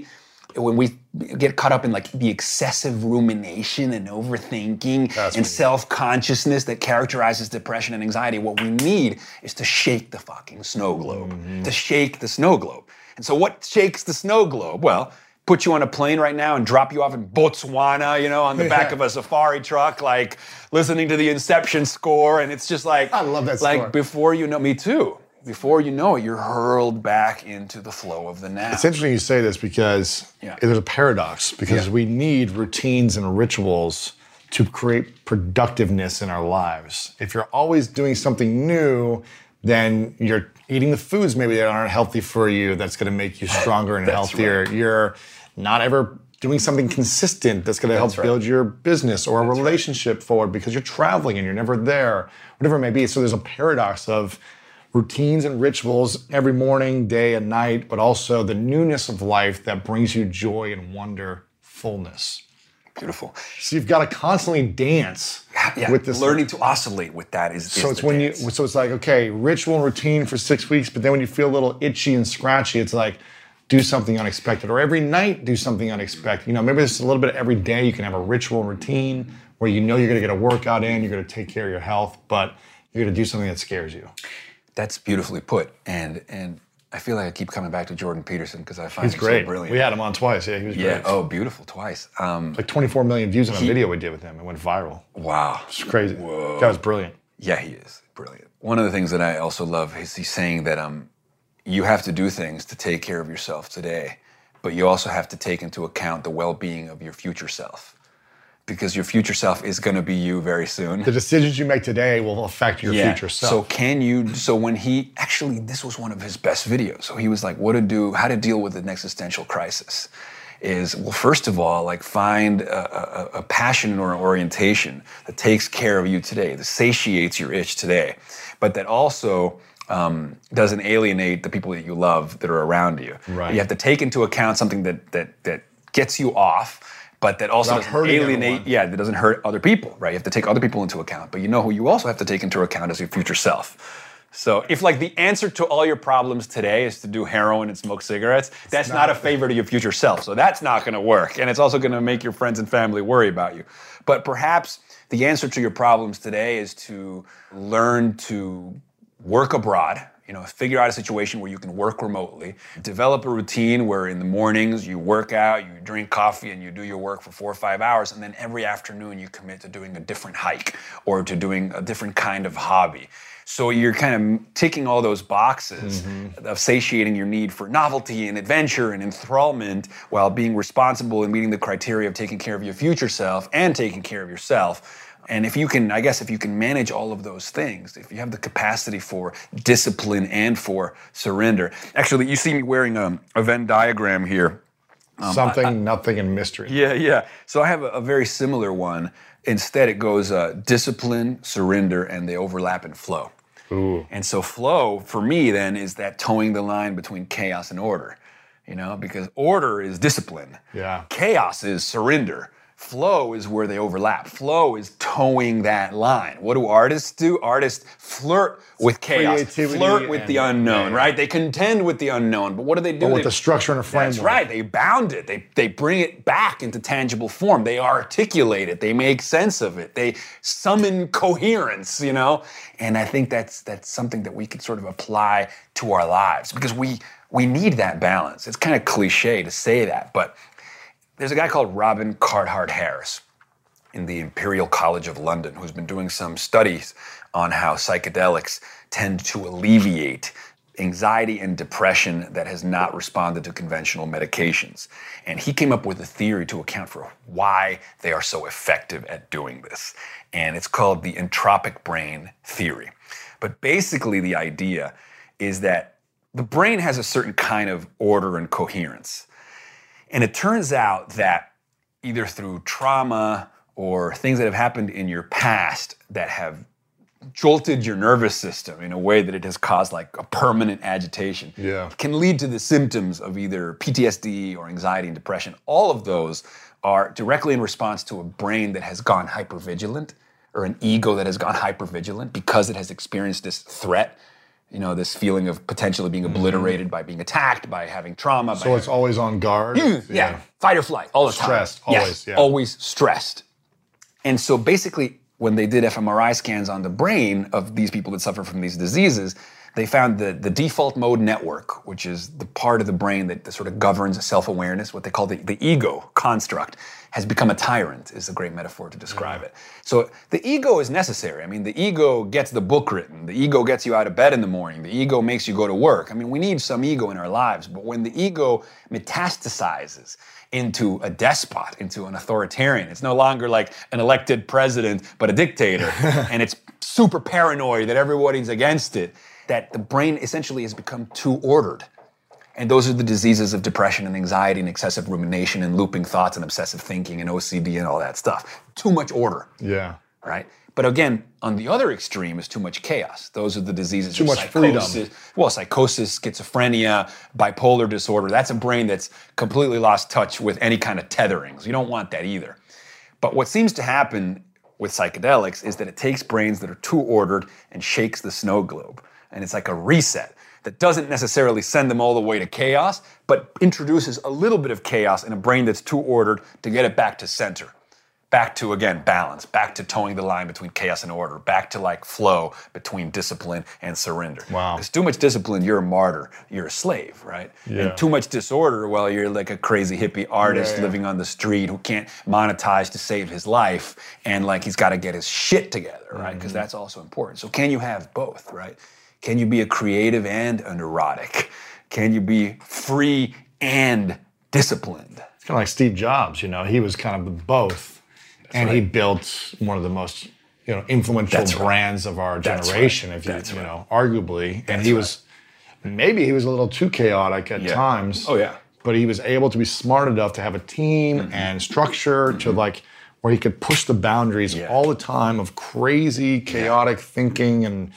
when we get caught up in like the excessive rumination and overthinking and self-consciousness that characterizes depression and anxiety, what we need is to shake the fucking snow globe, to shake the snow globe. And so what shakes the snow globe? Well, put you on a plane right now and drop you off in Botswana, on the back of a safari truck, like listening to the Inception score. And it's just like, I love that like score. Before you know, me too. Before you know it, you're hurled back into the flow of the now. It's interesting you say this because there's a paradox, because we need routines and rituals to create productiveness in our lives. If you're always doing something new, then you're eating the foods maybe that aren't healthy for you, that's gonna make you stronger and healthier. Right. You're not ever doing something consistent that's gonna help build your business or a relationship forward because you're traveling and you're never there, whatever it may be. So there's a paradox of routines and rituals every morning, day and night, but also the newness of life that brings you joy and wonderfulness. Beautiful. So you've got to constantly dance with this. Learning to oscillate with that is so it's when dance. So it's like, okay, ritual and routine for 6 weeks, but then when you feel a little itchy and scratchy, it's like, do something unexpected. Or every night, do something unexpected. Maybe there's a little bit every day you can have a ritual and routine where you're going to get a workout in, you're going to take care of your health, but you're going to do something that scares you. That's beautifully put, and I feel like I keep coming back to Jordan Peterson because I find him great. So brilliant. We had him on twice. Yeah, he was great. Yeah, oh, beautiful, twice. Like 24 million views on a video we did with him. It went viral. Wow. It's crazy. Whoa. That was brilliant. Yeah, he is brilliant. One of the things that I also love is he's saying that you have to do things to take care of yourself today, but you also have to take into account the well-being of your future self. Because your future self is going to be you very soon. The decisions you make today will affect your future self. So when this was one of his best videos. So he was like, how to deal with an existential crisis is, well, first of all, like find a passion or an orientation that takes care of you today, that satiates your itch today, but that also doesn't alienate the people that you love that are around you. Right. You have to take into account something that gets you off, but that also doesn't alienate, that doesn't hurt other people, right? You have to take other people into account, but who you also have to take into account is your future self. So if like the answer to all your problems today is to do heroin and smoke cigarettes, that's not a favor to your future self. So that's not gonna work. And it's also gonna make your friends and family worry about you. But perhaps the answer to your problems today is to learn to work abroad, figure out a situation where you can work remotely, develop a routine where in the mornings you work out, you drink coffee, and you do your work for 4 or 5 hours, and then every afternoon you commit to doing a different hike or to doing a different kind of hobby. So you're kind of ticking all those boxes of satiating your need for novelty and adventure and enthrallment while being responsible and meeting the criteria of taking care of your future self and taking care of yourself. And if you can manage all of those things, if you have the capacity for discipline and for surrender. Actually, you see me wearing a Venn diagram here. Something, nothing, and mystery. Yeah. So I have a very similar one. Instead, it goes discipline, surrender, and they overlap in flow. Ooh. And so flow, for me, then, is that towing the line between chaos and order. Because order is discipline. Yeah. Chaos is surrender. Flow is where they overlap. Flow is towing that line. What do artists do? Artists flirt with chaos, flirt with the unknown, right? They contend with the unknown, but what do they do? But with the structure and a framework. That's right. They bound it. They bring it back into tangible form. They articulate it. They make sense of it. They summon coherence, And I think that's something that we can sort of apply to our lives because we need that balance. It's kind of cliche to say that, but there's a guy called Robin Carhart Harris in the Imperial College of London who's been doing some studies on how psychedelics tend to alleviate anxiety and depression that has not responded to conventional medications. And he came up with a theory to account for why they are so effective at doing this. And it's called the entropic brain theory. But basically the idea is that the brain has a certain kind of order and coherence. And it turns out that either through trauma or things that have happened in your past that have jolted your nervous system in a way that it has caused like a permanent agitation can lead to the symptoms of either PTSD or anxiety and depression. All of those are directly in response to a brain that has gone hypervigilant or an ego that has gone hypervigilant because it has experienced this threat this feeling of potentially being obliterated by being attacked, by having trauma. So it's always on guard? Yeah, fight or flight, all the time. Stressed, always, yes, always stressed. And so basically, when they did fMRI scans on the brain of these people that suffer from these diseases, they found the default mode network, which is the part of the brain that sort of governs self-awareness, what they call the ego construct, has become a tyrant, is a great metaphor to describe it. So the ego is necessary. I mean, the ego gets the book written. The ego gets you out of bed in the morning. The ego makes you go to work. I mean, we need some ego in our lives, but when the ego metastasizes into a despot, into an authoritarian, it's no longer like an elected president, but a dictator, and it's super paranoid that everybody's against it, that the brain essentially has become too ordered. And those are the diseases of depression and anxiety and excessive rumination and looping thoughts and obsessive thinking and OCD and all that stuff. Too much order. Yeah. Right? But again, on the other extreme is too much chaos. Those are the diseases too of much freedom. Well, psychosis, schizophrenia, bipolar disorder. That's a brain that's completely lost touch with any kind of tethering. So you don't want that either. But what seems to happen with psychedelics is that it takes brains that are too ordered and shakes the snow globe. And it's like a reset that doesn't necessarily send them all the way to chaos, but introduces a little bit of chaos in a brain that's too ordered to get it back to center. Back to, again, balance, back to towing the line between chaos and order, back to like flow between discipline and surrender. Wow. Because too much discipline, you're a martyr, you're a slave, right? Yeah. And too much disorder, well, you're like a crazy hippie artist living on the street who can't monetize to save his life, and like he's got to get his shit together, right? Because that's also important. So can you have both, right? Can you be a creative and a neurotic? Can you be free and disciplined? It's kind of like Steve Jobs, he was kind of both. And he built one of the most, influential brands of our generation, if you, arguably. And he was, maybe he was a little too chaotic at times. Oh, yeah. But he was able to be smart enough to have a team and structure to where he could push the boundaries all the time of crazy, chaotic thinking and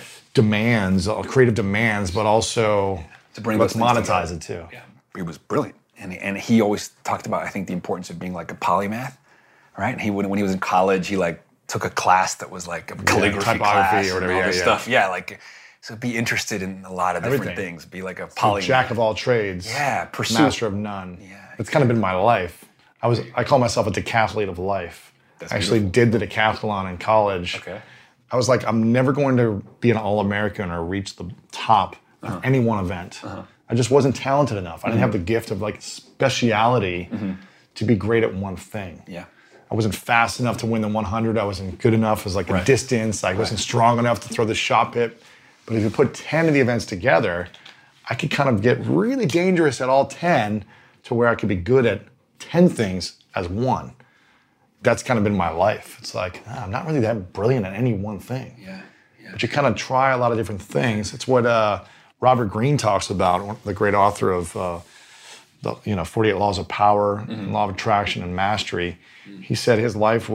demands, creative demands, but also let's monetize it too. Yeah, he was brilliant. And he always talked about, I think, the importance of being like a polymath, right? And when he was in college, he like took a class that was like a calligraphy class or whatever, and all this stuff. Yeah, like, so be interested in a lot of different things. Be like a polymath. Jack of all trades. Yeah, pursue. Master of none. Yeah. It's kind of been my life. I call myself a decathlete of life. That's I actually did the decathlon in college. Okay. I was like, I'm never going to be an All-American or reach the top of any one event. I just wasn't talented enough. I didn't have the gift of like speciality to be great at one thing. Yeah. I wasn't fast enough to win the 100. I wasn't good enough as like a distance. I wasn't strong enough to throw the shot put. But if you put 10 of the events together, I could kind of get really dangerous at all 10 to where I could be good at 10 things as one. That's kind of been my life. It's like, I'm not really that brilliant at any one thing. Yeah. But you kind of try a lot of different things. It's what Robert Greene talks about, the great author of the 48 Laws of Power, Law of Attraction and Mastery. He said his life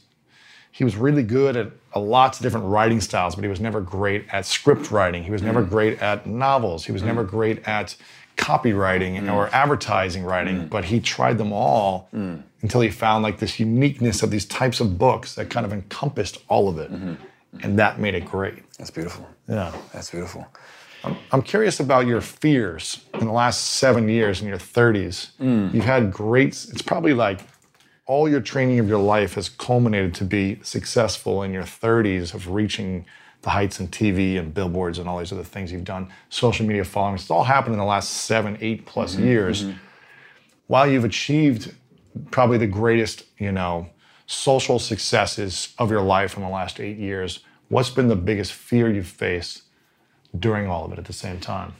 he was really good at lots of different writing styles, but he was never great at script writing. He was never great at novels. He was never great at copywriting or advertising writing, but he tried them all until he found like this uniqueness of these types of books that kind of encompassed all of it. And that made it great. That's beautiful. Yeah. That's beautiful. I'm curious about your fears in the last 7 years in your 30s. You've had it's probably like all your training of your life has culminated to be successful in your 30s of reaching the heights in TV and billboards and all these other things you've done, social media followings. It's all happened in the last 7, 8+ years. While you've achieved probably the greatest, social successes of your life in the last 8 years, what's been the biggest fear you've faced during all of it at the same time?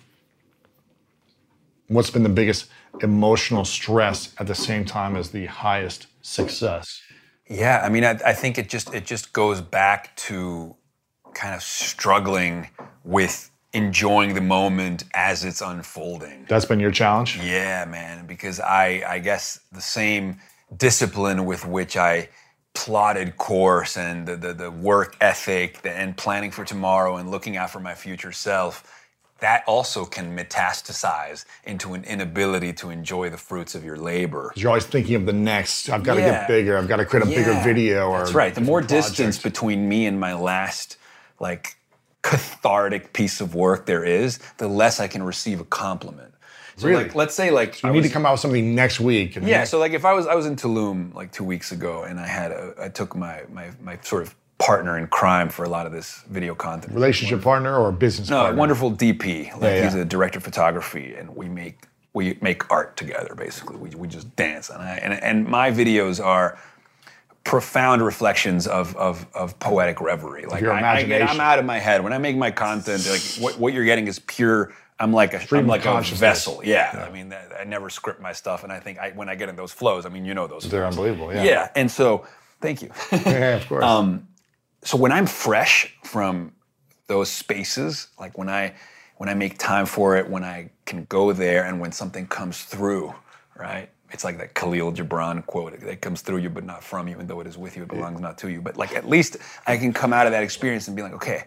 What's been the biggest emotional stress at the same time as the highest success? Yeah, I mean, I think it just goes back to kind of struggling with enjoying the moment as it's unfolding. That's been your challenge? Yeah, man, because I guess the same discipline with which I plotted course and the work ethic and planning for tomorrow and looking out for my future self, that also can metastasize into an inability to enjoy the fruits of your labor. You're always thinking of the next, I've got to get bigger, I've got to create a bigger video. That's right. The more distance between me and my last cathartic piece of work there is, the less I can receive a compliment. So Really? like, let's say like You need to come out with something next week. And yeah. So like if I was in Tulum like 2 weeks ago, and I took my sort of partner in crime for a lot of this video content. Relationship partner or business partner? No, wonderful DP. Like Yeah. he's a director of photography, and we make art together. Basically, we just dance, and my videos are profound reflections of poetic reverie. Like your imagination. I'm out of my head when I make my content. Like what you're getting is pure. I'm like a vessel. Yeah. I mean, I never script my stuff, and I think when I get in those flows, I mean, you know those. They're flows. unbelievable. Yeah. Yeah, and so thank you. Yeah, of course. So when I'm fresh from those spaces, like when I make time for it, when I can go there, and when something comes through, right? It's like that Khalil Gibran quote, "It comes through you, but not from you, and though it is with you, it belongs not to you." But like at least I can come out of that experience and be like, okay,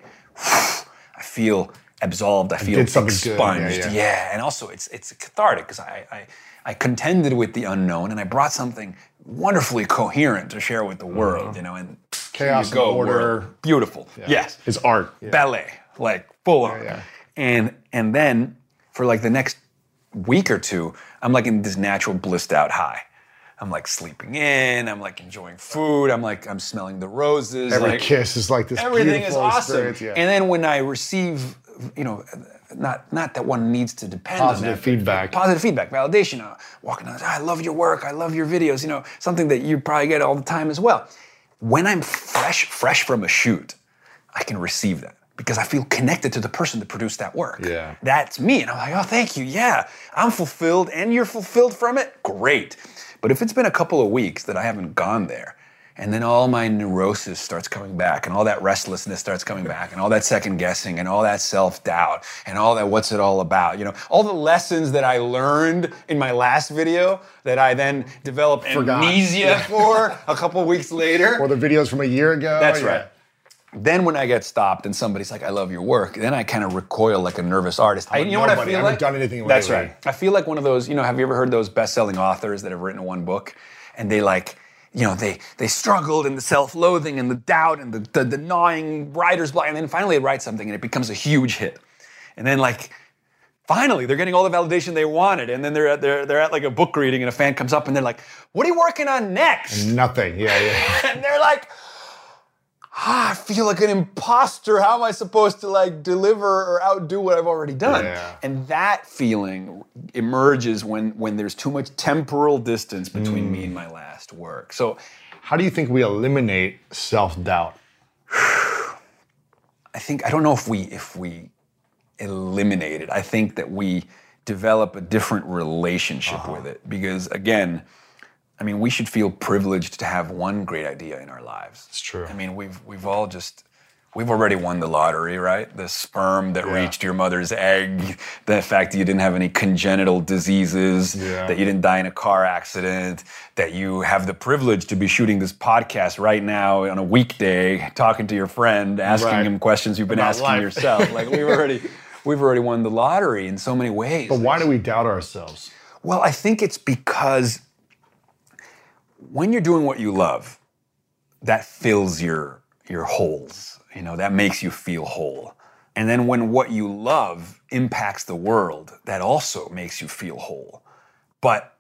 I feel absolved. I feel did something expunged. good. Yeah, and also it's cathartic because I contended with the unknown, and I brought something wonderfully coherent to share with the world, you know, and Chaos here you and order. world. Beautiful. Yeah. Yes. It's art. Yeah. Ballet, like full on. Yeah. And then for like the next week or two, I'm like in this natural blissed out high. I'm like sleeping in, I'm like enjoying food, I'm smelling the roses. Every like, kiss is like this everything is beautiful awesome. experience. Yeah. And then when I receive, you know, not that one needs to depend Positive on that. feedback. Positive feedback, validation. Walking on, I love your work, I love your videos, you know, something that you probably get all the time as well. When I'm fresh from a shoot, I can receive that because I feel connected to the person that produced that work. Yeah. That's me. And I'm like, oh, thank you. Yeah, I'm fulfilled and you're fulfilled from it. Great. But if it's been a couple of weeks that I haven't gone there, and then all my neurosis starts coming back, and all that restlessness starts coming back, and all that second guessing, and all that self-doubt, and all that what's it all about, you know, all the lessons that I learned in my last video that I then developed amnesia for a couple of weeks later. Or the videos from a year ago. That's yeah. right. Then when I get stopped and somebody's like, I love your work, then I kind of recoil like a nervous artist. You know what I feel I haven't like? done anything That's lately. right. I feel like one of those, you know, have you ever heard those best-selling authors that have written one book and they like, you know, they struggled in the self-loathing and the doubt and the gnawing writer's block, and then finally they write something and it becomes a huge hit. And then like, finally they're getting all the validation they wanted, and then they're at like a book reading and a fan comes up and they're like, what are you working on next? Nothing. Yeah. And they're like, I feel like an imposter. How am I supposed to like deliver or outdo what I've already done? Yeah. And that feeling emerges when there's too much temporal distance between me and my last work. So How do you think we eliminate self-doubt? I don't know if we eliminate it. I think that we develop a different relationship with it. Because again, I mean, we should feel privileged to have one great idea in our lives. It's true. I mean, we've already won the lottery, right? The sperm that reached your mother's egg, the fact that you didn't have any congenital diseases, that you didn't die in a car accident, that you have the privilege to be shooting this podcast right now on a weekday, talking to your friend, asking him questions you've been About asking life. yourself. Like we've already won the lottery in so many ways. But why do we doubt ourselves? Well, I think it's because when you're doing what you love, that fills your holes. You know, that makes you feel whole. And then when what you love impacts the world, that also makes you feel whole. But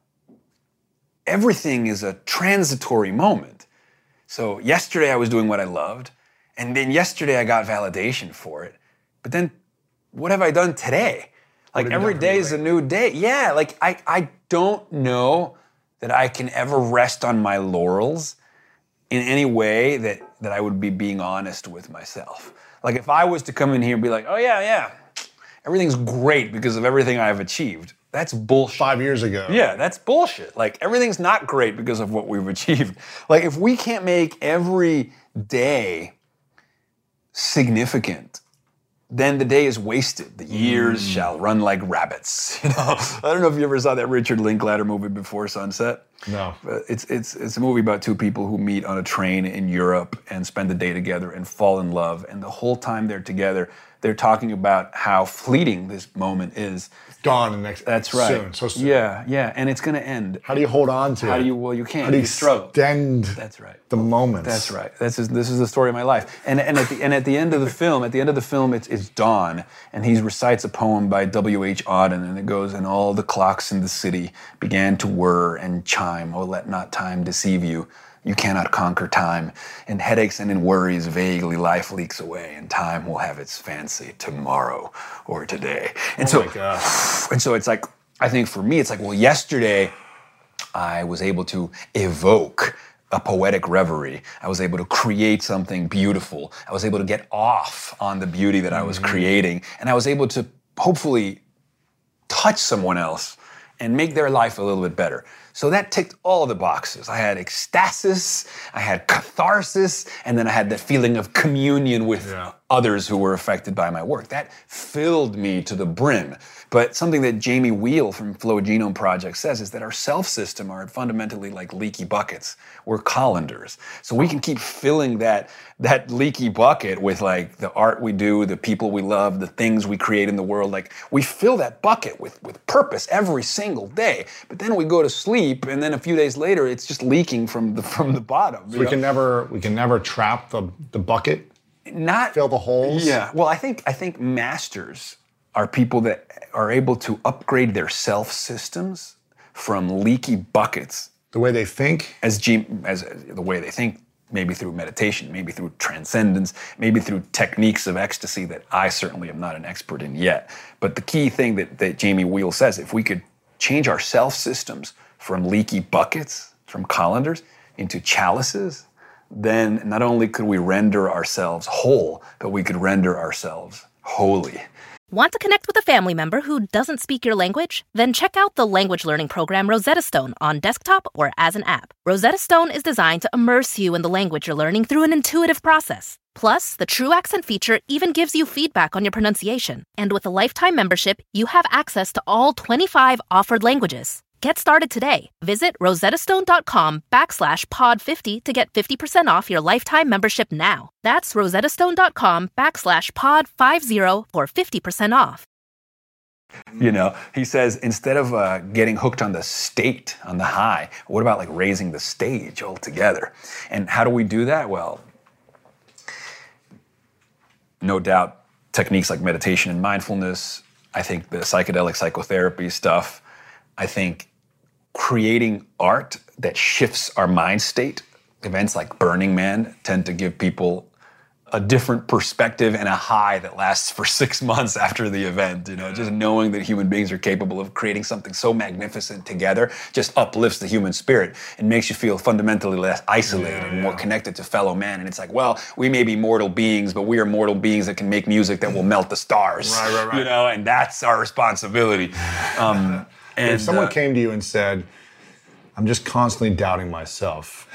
everything is a transitory moment. So yesterday I was doing what I loved, and then yesterday I got validation for it. But then what have I done today? Like every day is a new day. Yeah, like I don't know that I can ever rest on my laurels in any way that I would be being honest with myself. Like if I was to come in here and be like, oh yeah, everything's great because of everything I've achieved, that's bullshit. 5 years ago. Yeah, that's bullshit. Like everything's not great because of what we've achieved. Like if we can't make every day significant, then the day is wasted. The years shall run like rabbits. You know, I don't know if you ever saw that Richard Linklater movie Before Sunset. No. But it's a movie about two people who meet on a train in Europe and spend the day together and fall in love. And the whole time they're together, they're talking about how fleeting this moment is. Gone the next. That's right. Soon, so soon. Yeah, and it's going to end. How do you hold on to it? How do you? Well, you can't. How do you struggle. extend? That's right. The moments. That's right. This is the story of my life. And at the end of the film, it's dawn, and he recites a poem by W.H. Auden, and it goes, "And all the clocks in the city began to whir and chime. Oh, let not time deceive you. You cannot conquer time. In headaches and in worries, vaguely life leaks away, and time will have its fancy tomorrow or today." And my gosh. And so it's like, I think for me, it's like, well, yesterday I was able to evoke a poetic reverie. I was able to create something beautiful. I was able to get off on the beauty that I was creating, and I was able to hopefully touch someone else and make their life a little bit better. So that ticked all the boxes. I had ecstasis, I had catharsis, and then I had that feeling of communion with others who were affected by my work. That filled me to the brim. But something that Jamie Wheal from Flow Genome Project says is that our self-system are fundamentally like leaky buckets. We're colanders. So we can keep filling that leaky bucket with like the art we do, the people we love, the things we create in the world. Like we fill that bucket with purpose every single day. But then we go to sleep, and then a few days later, it's just leaking from the bottom. So we can never trap the bucket. Not fill the holes. Yeah. Well, I think masters are people that are able to upgrade their self systems from leaky buckets. The way they think? As the way they think, maybe through meditation, maybe through transcendence, maybe through techniques of ecstasy that I certainly am not an expert in yet. But the key thing that Jamie Wheal says, if we could change our self systems from leaky buckets, from colanders, into chalices, then not only could we render ourselves whole, but we could render ourselves holy. Want to connect with a family member who doesn't speak your language? Then check out the language learning program Rosetta Stone on desktop or as an app. Rosetta Stone is designed to immerse you in the language you're learning through an intuitive process. Plus, the True Accent feature even gives you feedback on your pronunciation. And with a lifetime membership, you have access to all 25 offered languages. Get started today. Visit rosettastone.com/pod50 to get 50% off your lifetime membership now. That's rosettastone.com/pod50 for 50% off. You know, he says, instead of getting hooked on the state, on the high, what about like raising the stage altogether? And how do we do that? Well, no doubt, techniques like meditation and mindfulness. I think the psychedelic psychotherapy stuff. I think creating art that shifts our mind state. Events like Burning Man tend to give people a different perspective and a high that lasts for 6 months after the event. You know, just knowing that human beings are capable of creating something so magnificent together just uplifts the human spirit and makes you feel fundamentally less isolated and more connected to fellow man. And it's like, well, we may be mortal beings, but we are mortal beings that can make music that will melt the stars. Right. You know, and that's our responsibility. And if someone came to you and said, I'm just constantly doubting myself.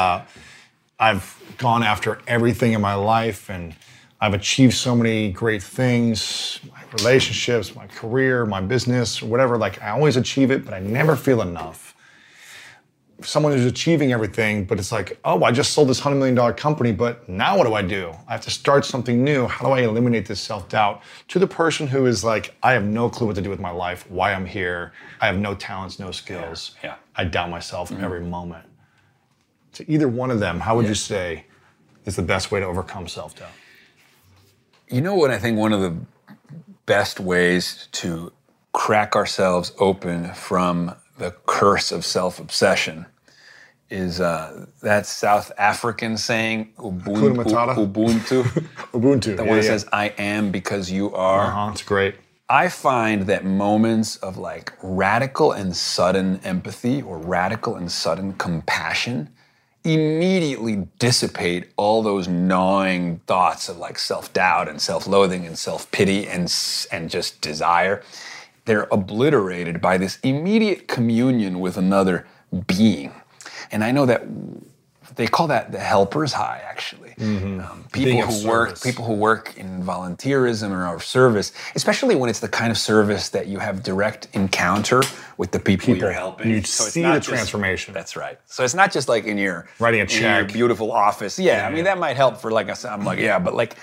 I've gone after everything in my life, and I've achieved so many great things, my relationships, my career, my business, whatever. Like, I always achieve it, but I never feel enough. Someone who's achieving everything, but it's like, oh, I just sold this $100 million company, but now what do? I have to start something new. How do I eliminate this self-doubt? To the person who is like, I have no clue what to do with my life, why I'm here. I have no talents, no skills. I doubt myself every moment. To either one of them, how would you say is the best way to overcome self-doubt? You know what I think one of the best ways to crack ourselves open from the curse of self-obsession is that South African saying, Ubuntu. Ubuntu. The one that says, I am because you are. It's great. I find that moments of like radical and sudden empathy or radical and sudden compassion immediately dissipate all those gnawing thoughts of like self-doubt and self-loathing and self-pity and just desire. They're obliterated by this immediate communion with another being. And I know that they call that the helper's high, actually. People who work in volunteerism or service, especially when it's the kind of service that you have direct encounter with the people you're helping. You see the transformation. That's right. So it's not just like in your writing a check, in your beautiful office. I mean, that might help for like I'm like, but like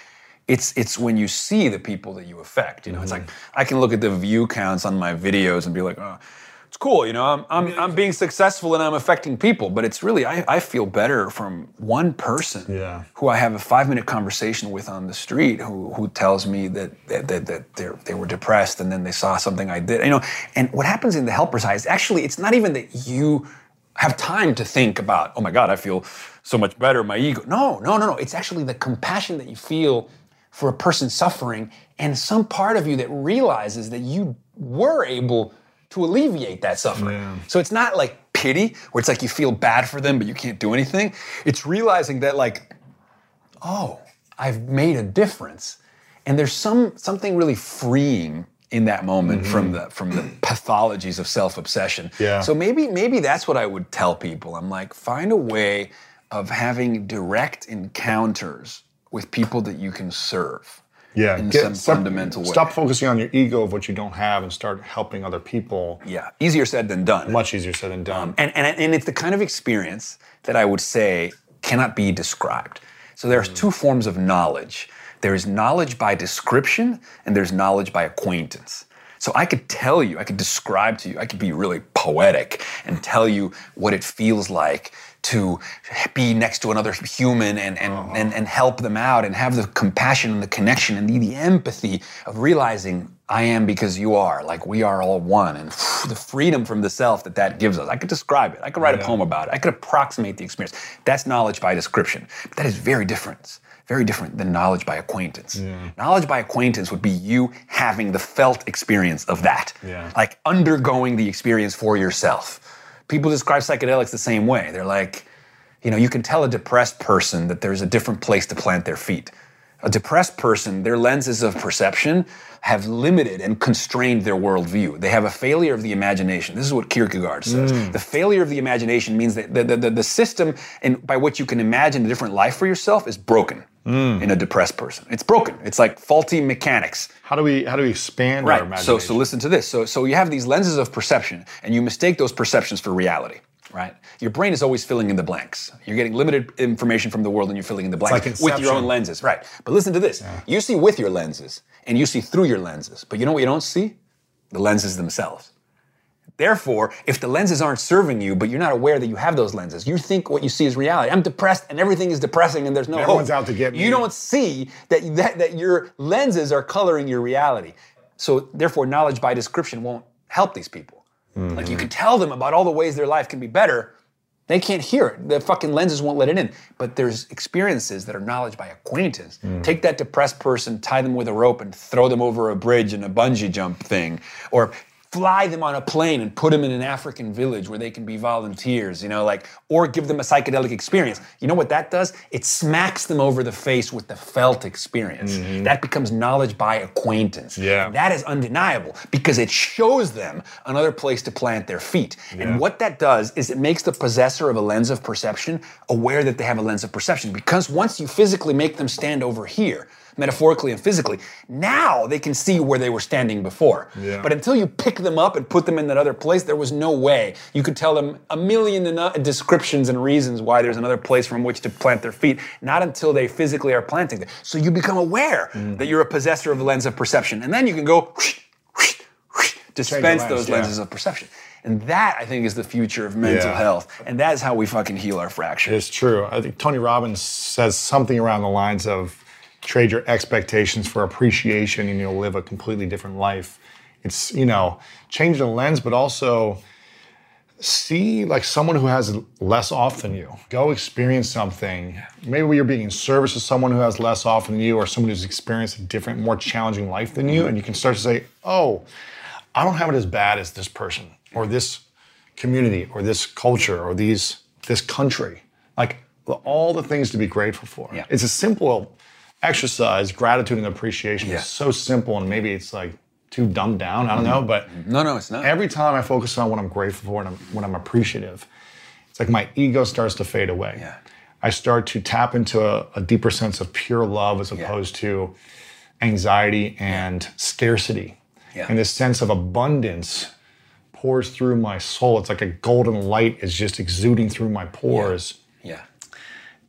It's when you see the people that you affect. It's like I can look at the view counts on my videos and be like, oh, it's cool. I'm being successful and I'm affecting people. But it's really I feel better from one person who I have a 5-minute conversation with on the street who tells me that they were depressed and then they saw something I did. And what happens in the helper side is actually it's not even that you have time to think about, oh my God, I feel so much better, my ego. No. It's actually the compassion that you feel for a person suffering and some part of you that realizes that you were able to alleviate that suffering. Yeah. So it's not like pity, where it's like you feel bad for them, but you can't do anything. It's realizing that like, oh, I've made a difference. And there's something really freeing in that moment from the pathologies of self-obsession. Yeah. So maybe that's what I would tell people. I'm like, find a way of having direct encounters with people that you can serve in some fundamental way. Stop focusing on your ego of what you don't have and start helping other people. Yeah, easier said than done. Much easier said than done. And it's the kind of experience that I would say cannot be described. So there's two forms of knowledge. There's knowledge by description and there's knowledge by acquaintance. So I could tell you, I could describe to you, I could be really poetic and tell you what it feels like to be next to another human and help them out and have the compassion and the connection and the empathy of realizing I am because you are, like we are all one, and the freedom from the self that gives us. I could describe it. I could write a poem about it. I could approximate the experience. That's knowledge by description. But that is very different than knowledge by acquaintance. Yeah. Knowledge by acquaintance would be you having the felt experience of that, like undergoing the experience for yourself. People describe psychedelics the same way. They're like, you can tell a depressed person that there's a different place to plant their feet. A depressed person, their lenses of perception have limited and constrained their worldview. They have a failure of the imagination. This is what Kierkegaard says. The failure of the imagination means that the system by which you can imagine a different life for yourself is broken in a depressed person. It's broken. It's like faulty mechanics. How do we expand our imagination? So listen to this. So you have these lenses of perception, and you mistake those perceptions for reality. Right? Your brain is always filling in the blanks. You're getting limited information from the world and you're filling in the blanks with your own lenses. Right. But listen to this. Yeah. You see with your lenses and you see through your lenses. But you know what you don't see? The lenses themselves. Therefore, if the lenses aren't serving you, but you're not aware that you have those lenses, you think what you see is reality. I'm depressed and everything is depressing and there's no hope. Everyone's out to get me. You don't see that your lenses are coloring your reality. So therefore, knowledge by description won't help these people. Like you can tell them about all the ways their life can be better. They can't hear it. The fucking lenses won't let it in. But there's experiences that are knowledge by acquaintance. Take that depressed person, tie them with a rope and throw them over a bridge in a bungee jump thing. Or fly them on a plane and put them in an African village where they can be volunteers, or give them a psychedelic experience. You know what that does? It smacks them over the face with the felt experience. That becomes knowledge by acquaintance. Yeah. That is undeniable because it shows them another place to plant their feet. Yeah. And what that does is it makes the possessor of a lens of perception aware that they have a lens of perception, because once you physically make them stand over here, metaphorically and physically, now they can see where they were standing before. Yeah. But until you pick them up and put them in that other place, there was no way. You could tell them a million descriptions and reasons why there's another place from which to plant their feet, not until they physically are planting there. So you become aware that you're a possessor of a lens of perception. And then you can go dispense those lenses of perception. And that, I think, is the future of mental health. And that is how we fucking heal our fractures. It's true. I think Tony Robbins says something around the lines of, trade your expectations for appreciation and you'll live a completely different life. It's, change the lens, but also see like someone who has less off than you. Go experience something. Maybe you're being in service to someone who has less off than you, or someone who's experienced a different, more challenging life than you, and you can start to say, oh, I don't have it as bad as this person, or this community, or this culture, or this country. Like all the things to be grateful for. Yeah. It's a simple exercise. Gratitude and appreciation is so simple, and maybe it's like too dumbed down. I don't know, but no, it's not. Every time I focus on what I'm grateful for and when I'm appreciative, it's like my ego starts to fade away. Yeah. I start to tap into a deeper sense of pure love as opposed to anxiety and scarcity. Yeah. And this sense of abundance pours through my soul. It's like a golden light is just exuding through my pores. Yeah.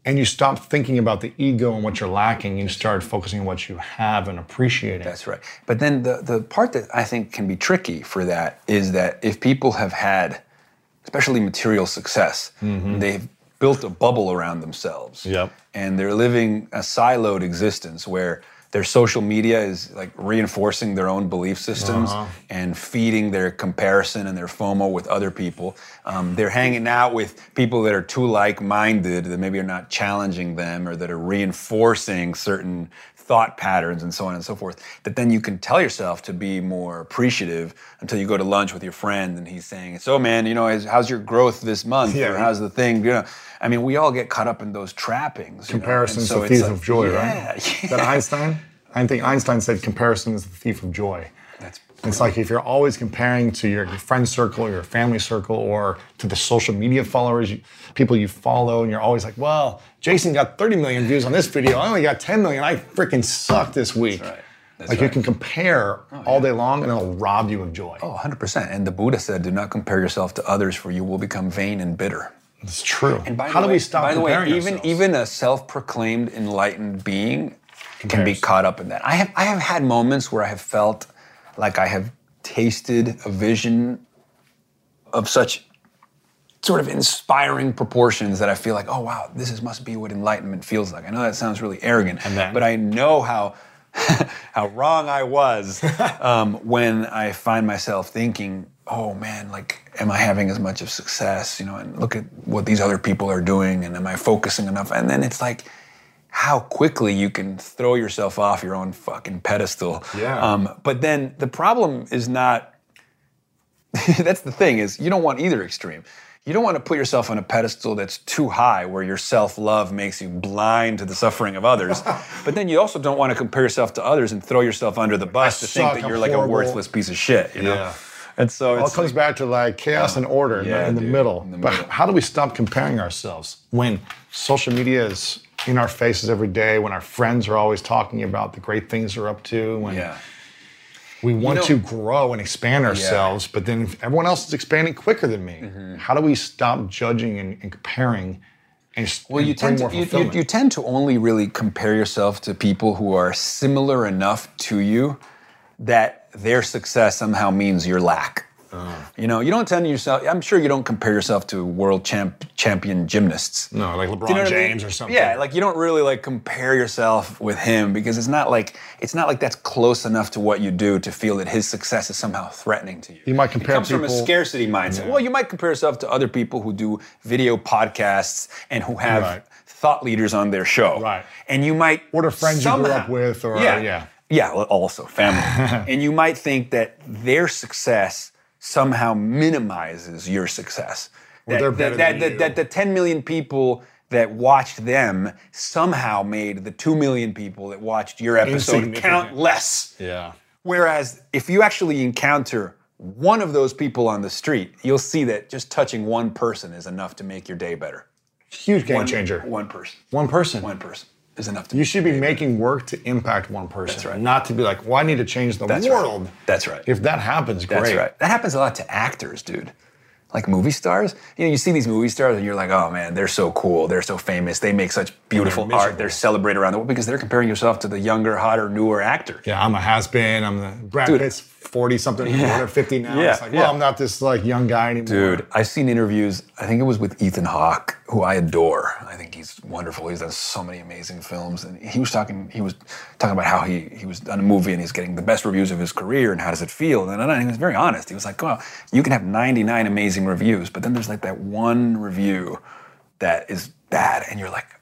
And you stop thinking about the ego and what you're lacking. You start focusing on what you have and appreciating. That's right. But then the part that I think can be tricky for that is that if people have had, especially material success, they've built a bubble around themselves. Yep. And they're living a siloed existence where their social media is like reinforcing their own belief systems and feeding their comparison and their FOMO with other people. They're hanging out with people that are too like-minded, that maybe are not challenging them or that are reinforcing certain thought patterns and so on and so forth, that then you can tell yourself to be more appreciative until you go to lunch with your friend and he's saying, so man, how's your growth this month? Yeah. Or how's the thing? I mean, we all get caught up in those trappings. Comparison is so the thief of joy, yeah, right? Yeah. That Einstein? I think Einstein said comparison is the thief of joy. It's like if you're always comparing to your friend circle, your family circle, or to the social media followers, people you follow, and you're always like, well, Jason got 30 million views on this video. I only got 10 million. I freaking suck this week. That's right. That's like right. You can compare all day long and it'll rob you of joy. Oh, 100%. And the Buddha said, do not compare yourself to others for you will become vain and bitter. It's true. And How do we stop comparing ourselves? ourselves? Even a self-proclaimed enlightened being can be caught up in that. I have had moments where I have felt like I have tasted a vision of such sort of inspiring proportions that I feel like, oh wow, must be what enlightenment feels like. I know that sounds really arrogant, but I know how wrong I was when I find myself thinking, oh man, like, am I having as much of success? And look at what these other people are doing, and am I focusing enough? And then it's like, how quickly you can throw yourself off your own fucking pedestal. Yeah. But then the problem is not, that's the thing, is you don't want either extreme. You don't want to put yourself on a pedestal that's too high where your self-love makes you blind to the suffering of others. But then you also don't want to compare yourself to others and throw yourself under the bus to think that you're like a worthless piece of shit, you know? Yeah. And so it all comes back to like chaos and order in the middle. But how do we stop comparing ourselves when social media is in our faces every day, when our friends are always talking about the great things they're up to, when we want to grow and expand ourselves, but then if everyone else is expanding quicker than me, how do we stop judging and comparing and you bring more fulfillment? You tend to only really compare yourself to people who are similar enough to you that their success somehow means your lack. You don't tend to yourself, I'm sure you don't compare yourself to world champion gymnasts. No, like LeBron Do you know what James I mean? or something. Yeah, like you don't really like compare yourself with him because it's not like that's close enough to what you do to feel that his success is somehow threatening to you. You might compare It comes from a scarcity mindset. Yeah. Well, you might compare yourself to other people who do video podcasts and who have thought leaders on their show. Right. And you might Or the friends you grew up with, or yeah, also family. And you might think that their success somehow minimizes your success. Well, That the 10 million people that watched them somehow made the 2 million people that watched your episode count less. Yeah. Whereas if you actually encounter one of those people on the street, you'll see that just touching one person is enough to make your day better. Huge game changer. One person. One person. One person is enough to You should be making work to impact one person. That's right. Not to be like, well, I need to change the world. Right. That's right. If that happens, great. That's right. That happens a lot to actors, dude. Like movie stars. You see these movie stars and you're like, oh man, they're so cool. They're so famous. They make such beautiful art. They're celebrated around the world because they're comparing yourself to the younger, hotter, newer actor. Yeah, I'm a has-been. I'm the Brad Pitt's 40-something, 50 now. Yeah, It's like, well, I'm not this like young guy anymore. Dude, I've seen interviews, I think it was with Ethan Hawke, who I adore. I think he's wonderful. He's done so many amazing films. And he was talking about how he was done a movie and he's getting the best reviews of his career and how does it feel? And he was very honest. He was like, well, you can have 99 amazing reviews, but then there's like that one review that is bad. And you're like,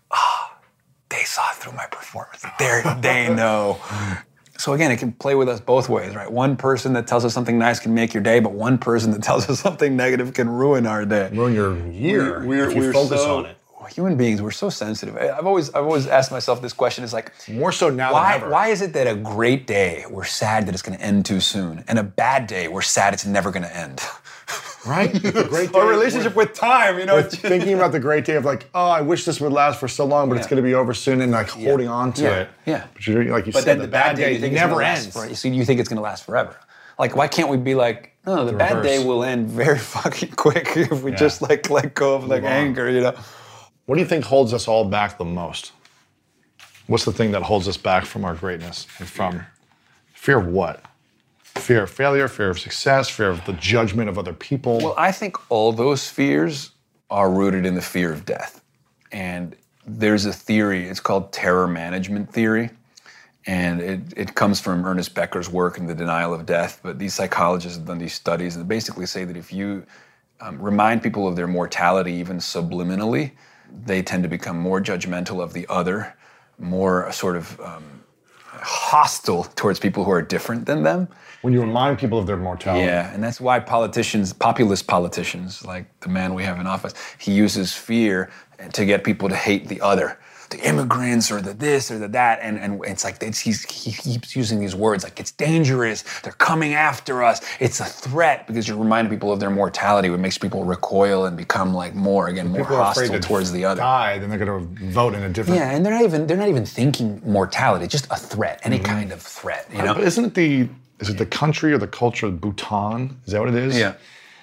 they saw through my performance. They know. So again, it can play with us both ways, right? One person that tells us something nice can make your day, but one person that tells us something negative can ruin our day. Ruin your year if you focus on it. Human beings, we're so sensitive. I've always asked myself this question: is like more so now than ever. Why is it that a great day we're sad that it's going to end too soon, and a bad day we're sad it's never going to end? Right? The great day, our relationship with time, We're thinking about the great day of like, oh, I wish this would last for so long, but it's going to be over soon, and like holding on to it. Yeah. But you're, like you said, the bad day never ends. You think it's going to last forever. Like, why can't we be like, no, the bad day will end very fucking quick if we just like let go of like anger, What do you think holds us all back the most? What's the thing that holds us back from our greatness? And from fear of what? Fear of failure, fear of success, fear of the judgment of other people. Well, I think all those fears are rooted in the fear of death. And there's a theory, it's called terror management theory. And it comes from Ernest Becker's work in The Denial of Death. But these psychologists have done these studies and they basically say that if you remind people of their mortality, even subliminally, they tend to become more judgmental of the other, more sort of hostile towards people who are different than them. When you remind people of their mortality. Yeah, and that's why populist politicians, like the man we have in office, he uses fear to get people to hate the other. The immigrants or the this or the that, and it's like he keeps using these words like it's dangerous, they're coming after us, it's a threat, because you're reminding people of their mortality, which makes people recoil and become like more hostile towards the other. Die, then they're going to vote in a different. Yeah, and they're not even thinking mortality, just a threat, any kind of threat. You know, but is it the country or the culture of Bhutan? Is that what it is? Yeah.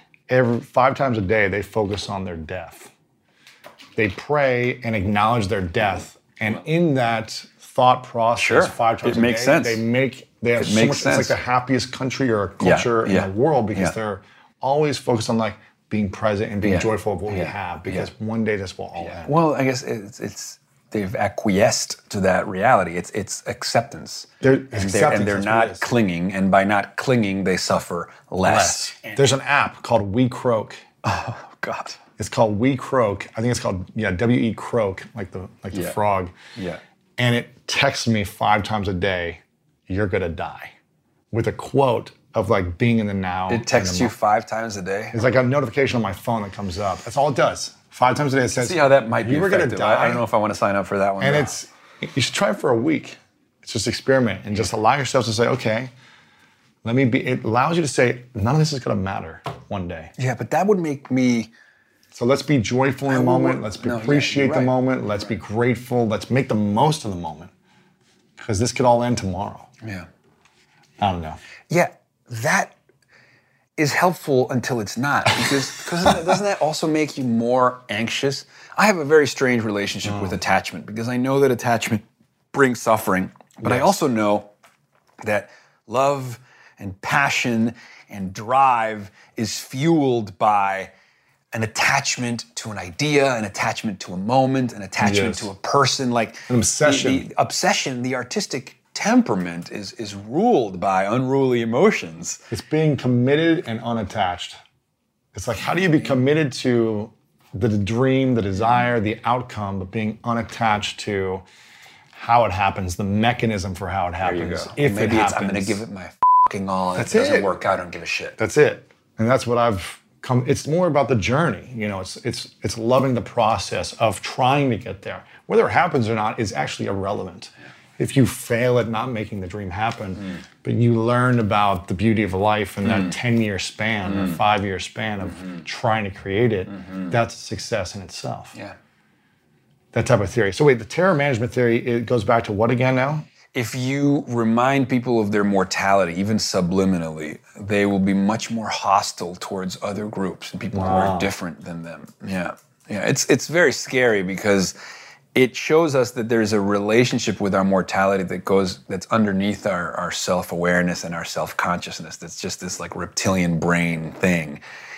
5 times a day they focus on their death. They pray and acknowledge their death, and in that thought process, 5 times a day, makes sense. They have so much. It's like the happiest country or culture in the world because they're always focused on like being present and being joyful of what we have, because one day this will all end. Well, I guess it's they've acquiesced to that reality. It's acceptance. They're not clinging, and by not clinging, they suffer less. There's an app called We Croak. Oh God. It's called We Croak. I think it's called W-E Croak, like the frog. Yeah. And it texts me 5 times a day, "You're gonna die," with a quote of like being in the now. It texts you 5 times a day. It's like a notification on my phone that comes up. That's all it does. 5 times a day it says, see how that might be you were gonna effective. die. I don't know if I want to sign up for that one. And you should try it for a week. It's just experiment and just allow yourself to say, okay, it allows you to say, none of this is gonna matter one day. Yeah, but that would make me. So let's be joyful in the moment. Let's appreciate the moment. Let's be grateful. Let's make the most of the moment, because this could all end tomorrow. Yeah. I don't know. Yeah, that is helpful until it's not, because doesn't that also make you more anxious? I have a very strange relationship with attachment, because I know that attachment brings suffering, but I also know that love and passion and drive is fueled by an attachment to an idea, an attachment to a moment, an attachment to a person, like an obsession. The obsession, the artistic temperament is ruled by unruly emotions. It's being committed and unattached. It's like, how do you be committed to the dream, the desire, the outcome, but being unattached to how it happens, the mechanism for how it happens. There you go. If Maybe it happens. I'm going to give it my fucking all, and That's if it doesn't it. work out, I don't give a shit. That's it. And that's what I've come. It's more about the journey. You know, it's loving the process of trying to get there. Whether it happens or not is actually irrelevant. If you fail at not making the dream happen, but you learn about the beauty of life in that 10-year span or 5-year span of trying to create it, that's a success in itself. Yeah. That type of theory. So wait, the terror management theory, it goes back to what again now? If you remind people of their mortality, even subliminally, they will be much more hostile towards other groups and people who are different than them. Yeah. It's very scary, because it shows us that there's a relationship with our mortality that's underneath our self-awareness and our self-consciousness. That's just this like reptilian brain thing.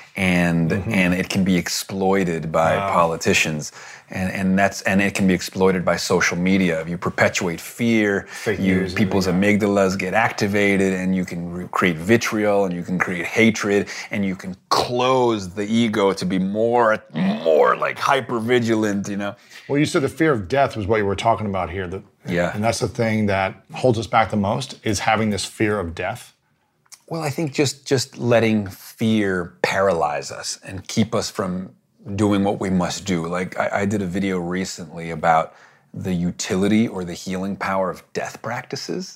And it can be exploited by politicians, and it can be exploited by social media. If you perpetuate fear, people's amygdalas get activated, and you can create vitriol, and you can create hatred, and you can close the ego to be more like hyper vigilant. You know. Well, you said the fear of death was what you were talking about here. And that's the thing that holds us back the most, is having this fear of death. Well, I think just letting fear paralyze us and keep us from doing what we must do. Like I did a video recently about the utility or the healing power of death practices,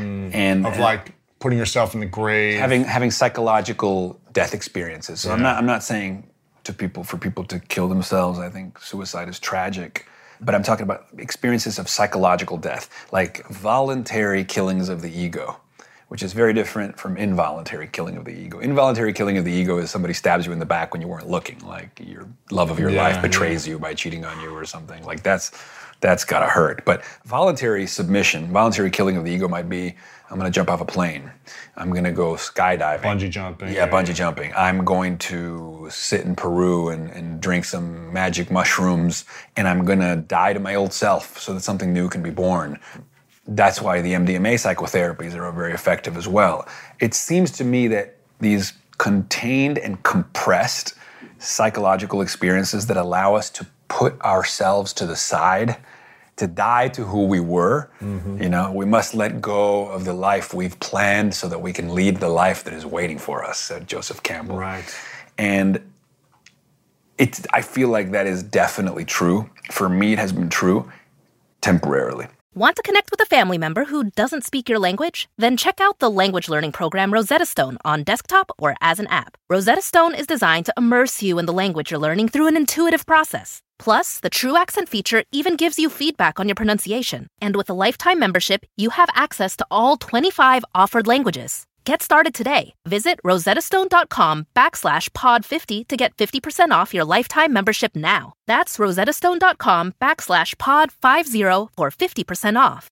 and like putting yourself in the grave, having psychological death experiences. So I'm not saying for people to kill themselves. I think suicide is tragic. But I'm talking about experiences of psychological death, like voluntary killings of the ego, which is very different from involuntary killing of the ego. Involuntary killing of the ego is somebody stabs you in the back when you weren't looking, like your love of your life betrays you by cheating on you or something. Like that's gotta hurt. But voluntary submission, voluntary killing of the ego might be, I'm gonna jump off a plane. I'm gonna go skydiving. Bungee jumping. Yeah, bungee jumping. I'm going to sit in Peru and drink some magic mushrooms, and I'm gonna die to my old self so that something new can be born. That's why the MDMA psychotherapies are very effective as well. It seems to me that these contained and compressed psychological experiences that allow us to put ourselves to the side, to die to who we were. You know, we must let go of the life we've planned so that we can lead the life that is waiting for us, said Joseph Campbell. Right. And I feel like that is definitely true. For me, it has been true temporarily. Want to connect with a family member who doesn't speak your language? Then check out the language learning program Rosetta Stone on desktop or as an app. Rosetta Stone is designed to immerse you in the language you're learning through an intuitive process. Plus, the True Accent feature even gives you feedback on your pronunciation. And with a lifetime membership, you have access to all 25 offered languages. Get started today. Visit rosettastone.com/pod50 to get 50% off your lifetime membership now. That's rosettastone.com/pod50 for 50% off.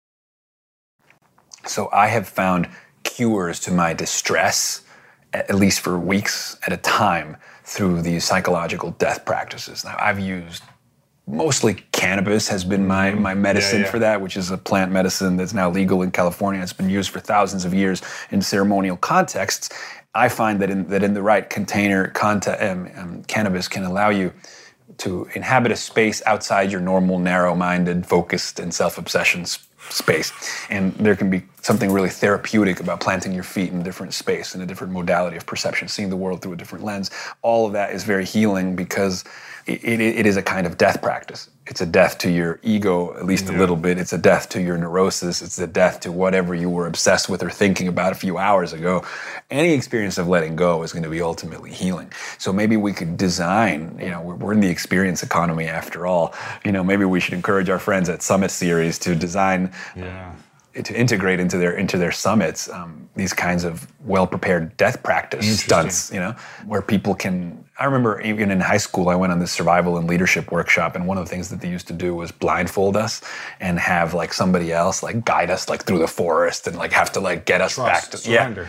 So I have found cures to my distress, at least for weeks at a time, through these psychological death practices. Now, I've used mostly cannabis has been my medicine for that, which is a plant medicine that's now legal in California. It's been used for thousands of years in ceremonial contexts. I find that in the right container, cannabis can allow you to inhabit a space outside your normal, narrow-minded, focused, and self-obsession space. And there can be something really therapeutic about planting your feet in a different space, in a different modality of perception, seeing the world through a different lens. All of that is very healing because it is a kind of death practice. It's a death to your ego, at least a little bit. It's a death to your neurosis. It's a death to whatever you were obsessed with or thinking about a few hours ago. Any experience of letting go is going to be ultimately healing. So maybe we could design, we're in the experience economy after all. Maybe we should encourage our friends at Summit Series to design to integrate into their summits these kinds of well-prepared death practice stunts, where people can. I remember even in high school, I went on this survival and leadership workshop, and one of the things that they used to do was blindfold us and have like somebody else like guide us like through the forest and like have to like get us back to surrender.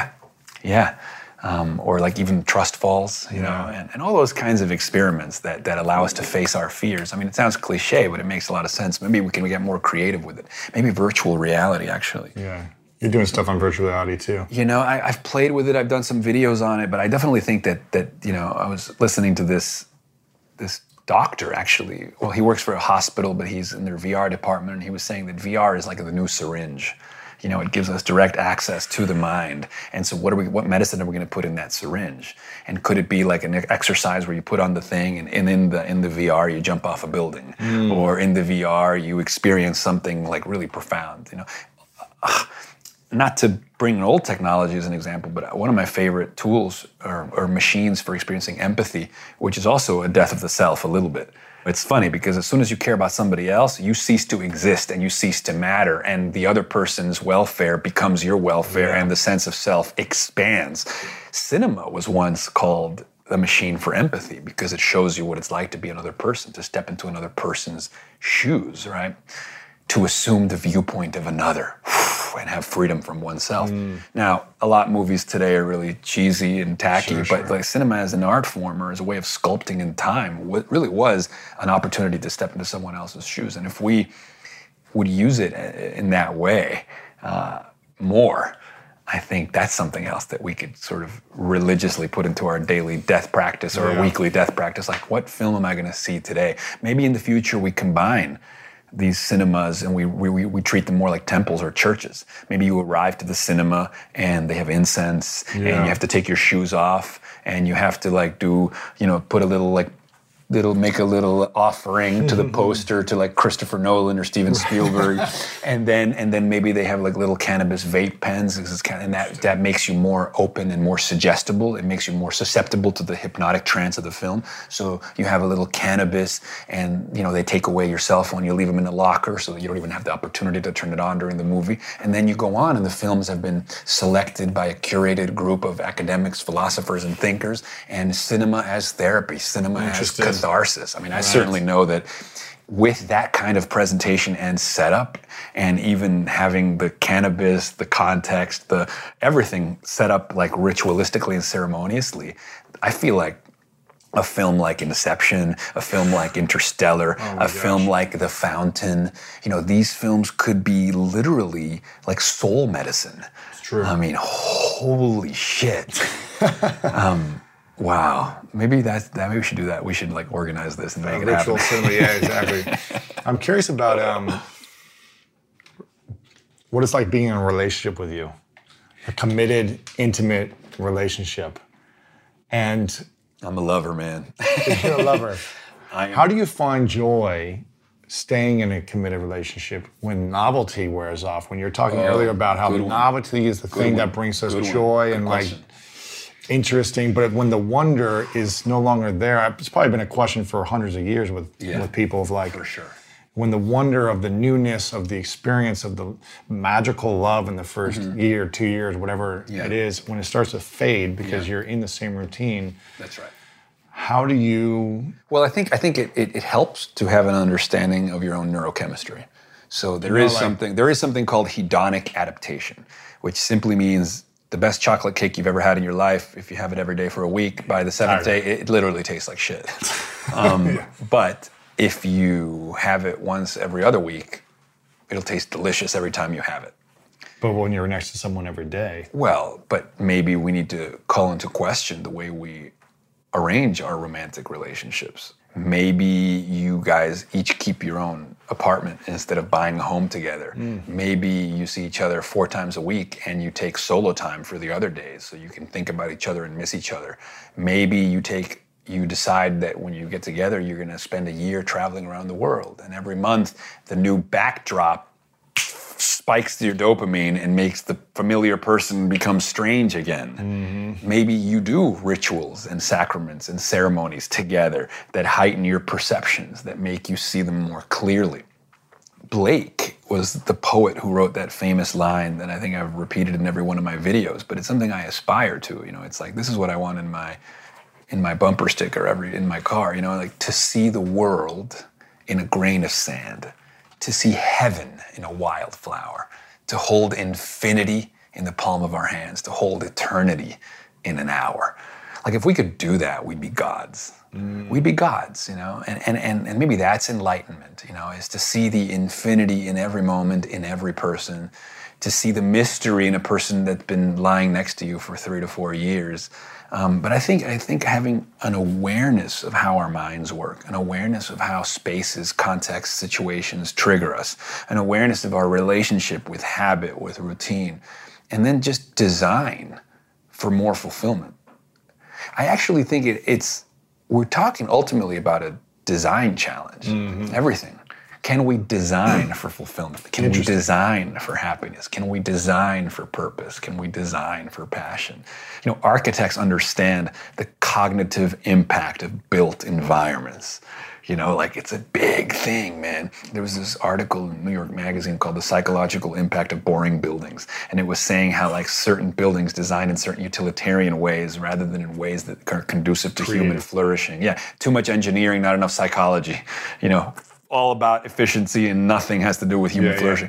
Or like even trust falls, and all those kinds of experiments that allow us to face our fears. I mean, it sounds cliche, but it makes a lot of sense. Maybe we can get more creative with it. Maybe virtual reality, actually. Yeah. You're doing stuff on virtual reality too. I've played with it. I've done some videos on it, but I definitely think that I was listening to this doctor actually. Well, he works for a hospital, but he's in their VR department, and he was saying that VR is like the new syringe. It gives us direct access to the mind. And so what medicine are we going to put in that syringe? And could it be like an exercise where you put on the thing and in the VR you jump off a building? Or in the VR you experience something like really profound, Not to bring an old technology as an example, but one of my favorite tools are machines for experiencing empathy, which is also a death of the self a little bit. It's funny because as soon as you care about somebody else, you cease to exist and you cease to matter, and the other person's welfare becomes your welfare, and the sense of self expands. Cinema was once called a machine for empathy because it shows you what it's like to be another person, to step into another person's shoes, right? To assume the viewpoint of another and have freedom from oneself. Now, a lot of movies today are really cheesy and tacky, but like cinema as an art form or as a way of sculpting in time, what really was an opportunity to step into someone else's shoes. And if we would use it in that way more, I think that's something else that we could sort of religiously put into our daily death practice or a weekly death practice. Like, what film am I going to see today? Maybe in the future we combine these cinemas and we treat them more like temples or churches. Maybe you arrive to the cinema and they have incense and you have to take your shoes off and you have to like put a little like make a little offering to the poster to like Christopher Nolan or Steven Spielberg, and then maybe they have like little cannabis vape pens, and that makes you more open and more suggestible. It makes you more susceptible to the hypnotic trance of the film. So you have a little cannabis, and they take away your cell phone, you leave them in the locker, so that you don't even have the opportunity to turn it on during the movie. And then you go on, and the films have been selected by a curated group of academics, philosophers, and thinkers, and cinema as therapy, cinema as catharsis. I mean, I certainly know that with that kind of presentation and setup, and even having the cannabis, the context, the everything set up like ritualistically and ceremoniously, I feel like a film like Inception, a film like Interstellar, film like The Fountain, these films could be literally like soul medicine. It's true. I mean, holy shit. Wow, maybe we should do that. We should like organize this and make it happen. Ritual cinema, yeah, exactly. I'm curious about what it's like being in a relationship with you, a committed, intimate relationship, and I'm a lover, man. You're a lover. I am. How do you find joy staying in a committed relationship when novelty wears off? When you're talking earlier about how novelty is the thing that brings us joy and like interesting, but when the wonder is no longer there, it's probably been a question for hundreds of years with people of like, for sure. When the wonder of the newness of the experience of the magical love in the first year, 2 years, whatever it is, when it starts to fade because you're in the same routine. That's right. How do you? Well, I think it helps to have an understanding of your own neurochemistry. So there is something called hedonic adaptation, which simply means the best chocolate cake you've ever had in your life, if you have it every day for a week, by the seventh day, it literally tastes like shit. But if you have it once every other week, it'll taste delicious every time you have it. But when you're next to someone every day. Well, but maybe we need to call into question the way we arrange our romantic relationships. Maybe you guys each keep your own apartment instead of buying a home together. Maybe you see each other 4 times a week and you take solo time for the other days so you can think about each other and miss each other. Maybe you decide that when you get together, you're going to spend a year traveling around the world. And every month, the new backdrop spikes your dopamine and makes the familiar person become strange again. Maybe you do rituals and sacraments and ceremonies together that heighten your perceptions, that make you see them more clearly. Blake was the poet who wrote that famous line that I think I've repeated in every one of my videos, but it's something I aspire to. It's like, this is what I want in my bumper sticker in my car, like to see the world in a grain of sand, to see heaven in a wildflower, to hold infinity in the palm of our hands, to hold eternity in an hour. Like if we could do that, we'd be gods. We'd be gods, and maybe that's enlightenment, is to see the infinity in every moment, in every person, to see the mystery in a person that's been lying next to you for 3 to 4 years. But I think having an awareness of how our minds work, an awareness of how spaces, contexts, situations trigger us, an awareness of our relationship with habit, with routine, and then just design for more fulfillment. I actually think we're talking ultimately about a design challenge. Everything. Can we design for fulfillment? Can we design for happiness? Can we design for purpose? Can we design for passion? Architects understand the cognitive impact of built environments. Like it's a big thing, man. There was this article in New York Magazine called The Psychological Impact of Boring Buildings. And it was saying how like certain buildings designed in certain utilitarian ways rather than in ways that are conducive to human flourishing. Yeah, too much engineering, not enough psychology, all about efficiency and nothing has to do with human flourishing.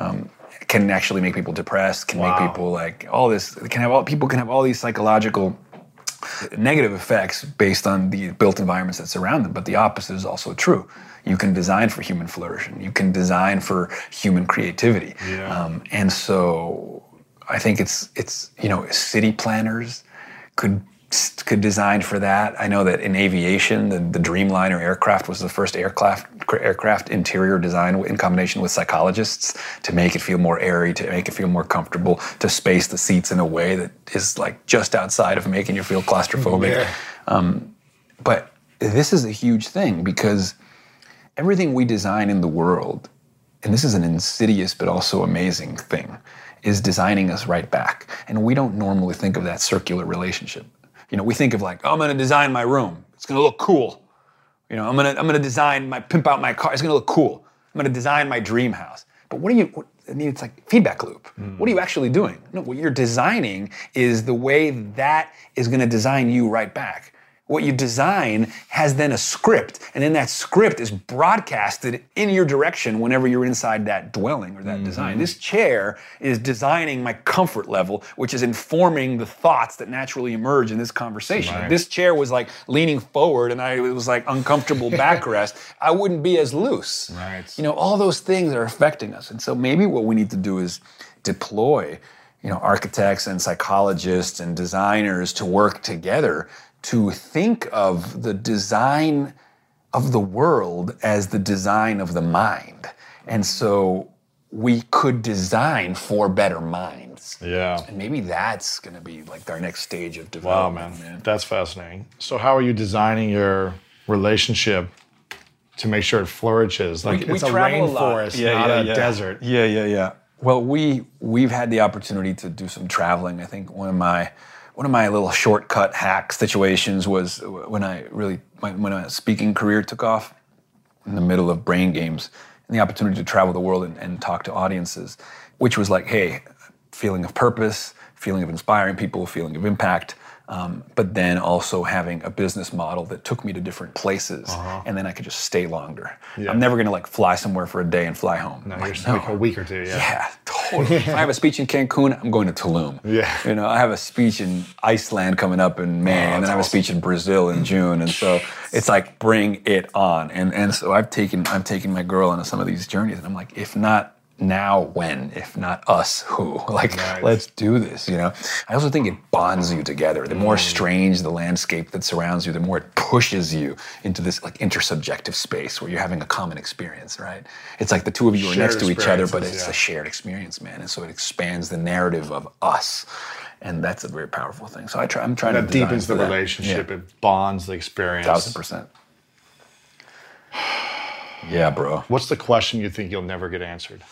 Can actually make people depressed, can make people like all this, people can have all these psychological negative effects based on the built environments that surround them, but the opposite is also true. You can design for human flourishing. You can design for human creativity. And so I think it's city planners could design for that. I know that in aviation, the Dreamliner aircraft was the first aircraft interior design in combination with psychologists to make it feel more airy, to make it feel more comfortable, to space the seats in a way that is like just outside of making you feel claustrophobic. But this is a huge thing because everything we design in the world, and this is an insidious but also amazing thing, is designing us right back. And we don't normally think of that circular relationship. We think of like, oh, I'm gonna design my room. It's gonna look cool. I'm gonna pimp out my car. It's gonna look cool. I'm gonna design my dream house. But it's like feedback loop. What are you actually doing? No, what you're designing is the way that is gonna design you right back. What you design has then a script, and then that script is broadcasted in your direction whenever you're inside that dwelling or that design. This chair is designing my comfort level, which is informing the thoughts that naturally emerge in this conversation. Right. If this chair was like leaning forward and it was like uncomfortable backrest, I wouldn't be as loose. Right. All those things are affecting us. And so maybe what we need to do is deploy, architects and psychologists and designers to work together to think of the design of the world as the design of the mind. And so we could design for better minds. Yeah. And maybe that's going to be like our next stage of development. Wow, man. That's fascinating. So how are you designing your relationship to make sure it flourishes? Like we it's a travel a lot. rainforest, not a desert. Yeah. Well, we've had the opportunity to do some traveling. I think one of my little shortcut hack situations was when my speaking career took off in the middle of Brain Games, and the opportunity to travel the world and talk to audiences, which was like, hey, feeling of purpose, feeling of inspiring people, feeling of impact, but then also having a business model that took me to different places, and then I could just stay longer. Yeah. I'm never gonna like fly somewhere for a day and fly home. No, you're like a week or two, yeah. Yeah, totally. If I have a speech in Cancun, I'm going to Tulum. Yeah. I have a speech in Iceland coming up in May, and then I have a speech in Brazil in June, and so it's like bring it on. And so I'm taking my girl on some of these journeys, and I'm like, if not now, when? If not us, who? Like, Nice. Let's do this, I also think it bonds you together. The more strange the landscape that surrounds you, the more it pushes you into this like intersubjective space where you're having a common experience, right? It's like the two of you are next to each other, but it's a shared experience, man. And so it expands the narrative of us. And that's a very powerful thing. So I'm trying to That deepens the relationship. Yeah. It bonds the experience. 1000%. Yeah, bro. What's the question you think you'll never get answered?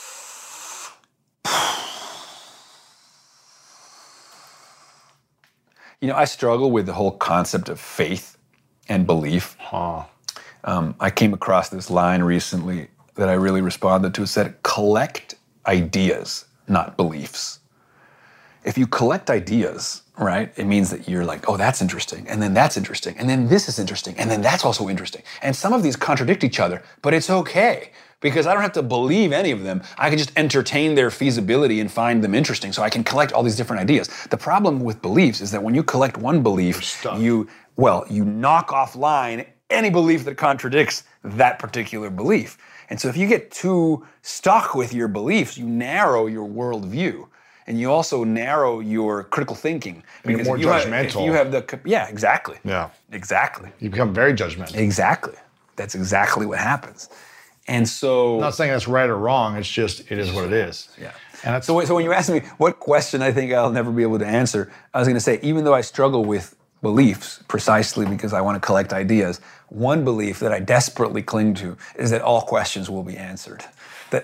I struggle with the whole concept of faith and belief. I came across this line recently that I really responded to. It said, collect ideas, not beliefs. If you collect ideas, right, it means that you're like, oh, that's interesting, and then that's interesting, and then this is interesting, and then that's also interesting. And some of these contradict each other, but it's okay, because I don't have to believe any of them. I can just entertain their feasibility and find them interesting, so I can collect all these different ideas. The problem with beliefs is that when you collect one belief, you knock offline any belief that contradicts that particular belief. And so if you get too stuck with your beliefs, you narrow your worldview. And you also narrow your critical thinking. And you're more judgmental. Yeah, exactly. Yeah. Exactly. You become very judgmental. Exactly. That's exactly what happens. And so... I'm not saying that's right or wrong, it's just, it is what it is. Yeah. And so when you ask me what question I think I'll never be able to answer, I was going to say, even though I struggle with beliefs precisely because I want to collect ideas, one belief that I desperately cling to is that all questions will be answered. That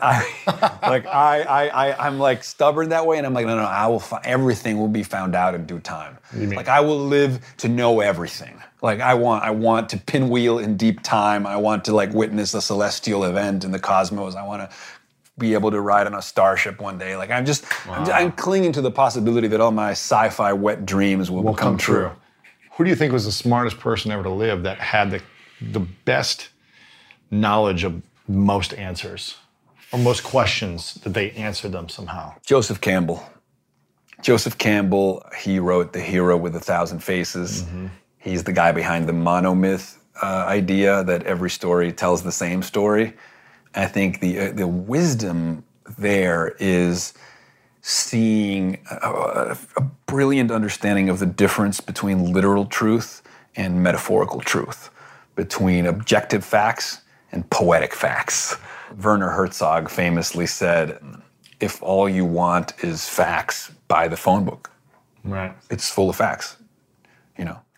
I'm like stubborn that way, and I'm like, no, everything will be found out in due time. Like I will live to know everything. Like I want to pinwheel in deep time. I want to like witness a celestial event in the cosmos. I want to be able to ride on a starship one day. Like I'm clinging to the possibility that all my sci-fi wet dreams will come true. Who do you think was the smartest person ever to live that had the best knowledge of most answers? Or most questions that they answered them somehow? Joseph Campbell. Joseph Campbell, he wrote The Hero with 1,000 Faces. Mm-hmm. He's the guy behind the monomyth idea that every story tells the same story. I think the wisdom there is seeing a brilliant understanding of the difference between literal truth and metaphorical truth, between objective facts and poetic facts. Werner Herzog famously said, if all you want is facts, buy the phone book. Right. It's full of facts,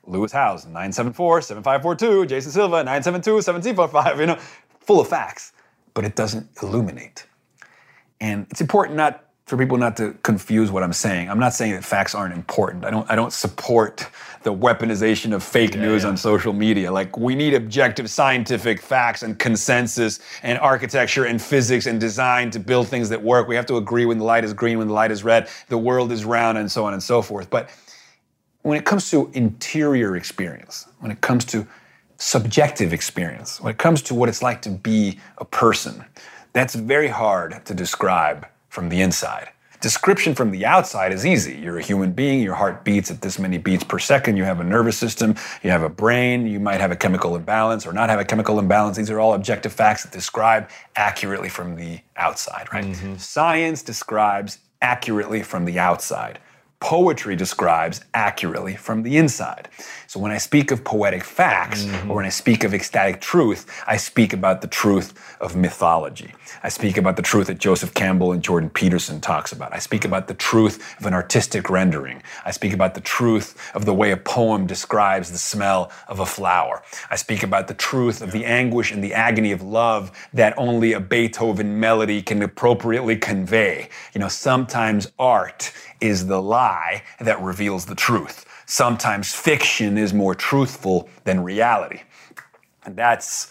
Lewis Howes, 974-7542, Jason Silva, 972-7345, full of facts, but it doesn't illuminate. And it's important for people not to confuse what I'm saying. I'm not saying that facts aren't important. I don't support the weaponization of fake news on social media. Like, we need objective scientific facts and consensus and architecture and physics and design to build things that work. We have to agree when the light is green, when the light is red, the world is round, and so on and so forth. But when it comes to interior experience, when it comes to subjective experience, when it comes to what it's like to be a person, that's very hard to describe from the inside. Description from the outside is easy. You're a human being, your heart beats at this many beats per second, you have a nervous system, you have a brain, you might have a chemical imbalance or not have a chemical imbalance. These are all objective facts that describe accurately from the outside, right? Mm-hmm. Science describes accurately from the outside. Poetry describes accurately from the inside. So when I speak of poetic facts, or when I speak of ecstatic truth, I speak about the truth of mythology. I speak about the truth that Joseph Campbell and Jordan Peterson talks about. I speak about the truth of an artistic rendering. I speak about the truth of the way a poem describes the smell of a flower. I speak about the truth of the anguish and the agony of love that only a Beethoven melody can appropriately convey. Sometimes art is the lie that reveals the truth. Sometimes fiction is more truthful than reality. And that's,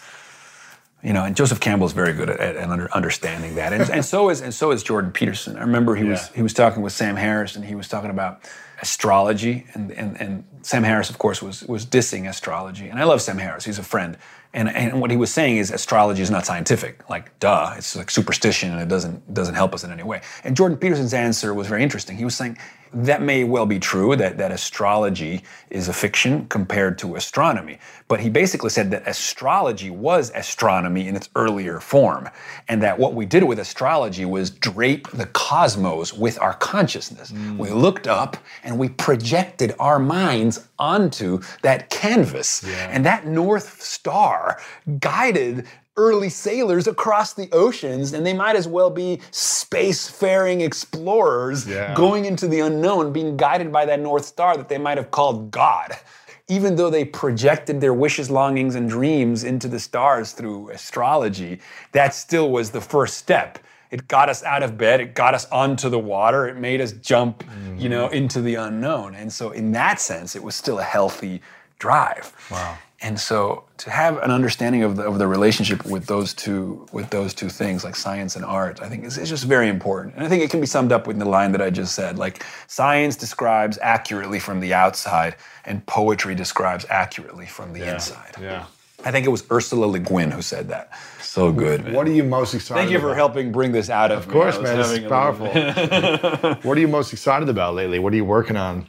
and Joseph Campbell is very good at understanding that. And so is Jordan Peterson. I remember he was talking with Sam Harris, and he was talking about astrology, and Sam Harris, of course, was dissing astrology. And I love Sam Harris. He's a friend. And what he was saying is astrology is not scientific. Like, duh, it's like superstition, and it doesn't help us in any way. And Jordan Peterson's answer was very interesting. He was saying that may well be true, that astrology is a fiction compared to astronomy. But he basically said that astrology was astronomy in its earlier form, and that what we did with astrology was drape the cosmos with our consciousness. We looked up and we projected our minds onto that canvas. And that North Star guided early sailors across the oceans, and they might as well be spacefaring explorers going into the unknown, being guided by that North Star that they might have called God. Even though they projected their wishes, longings, and dreams into the stars through astrology, that still was the first step. It got us out of bed, it got us onto the water, it made us jump, into the unknown. And so in that sense, it was still a healthy drive. Wow. And so to have an understanding of the relationship with those two things, like science and art, I think is just very important. And I think it can be summed up with the line that I just said, like, science describes accurately from the outside, and poetry describes accurately from the inside. Yeah. I think it was Ursula Le Guin who said that. So good, man. What are you most excited about? Thank you for helping bring this out of me. Of course, man. This is powerful. What are you most excited about lately? What are you working on?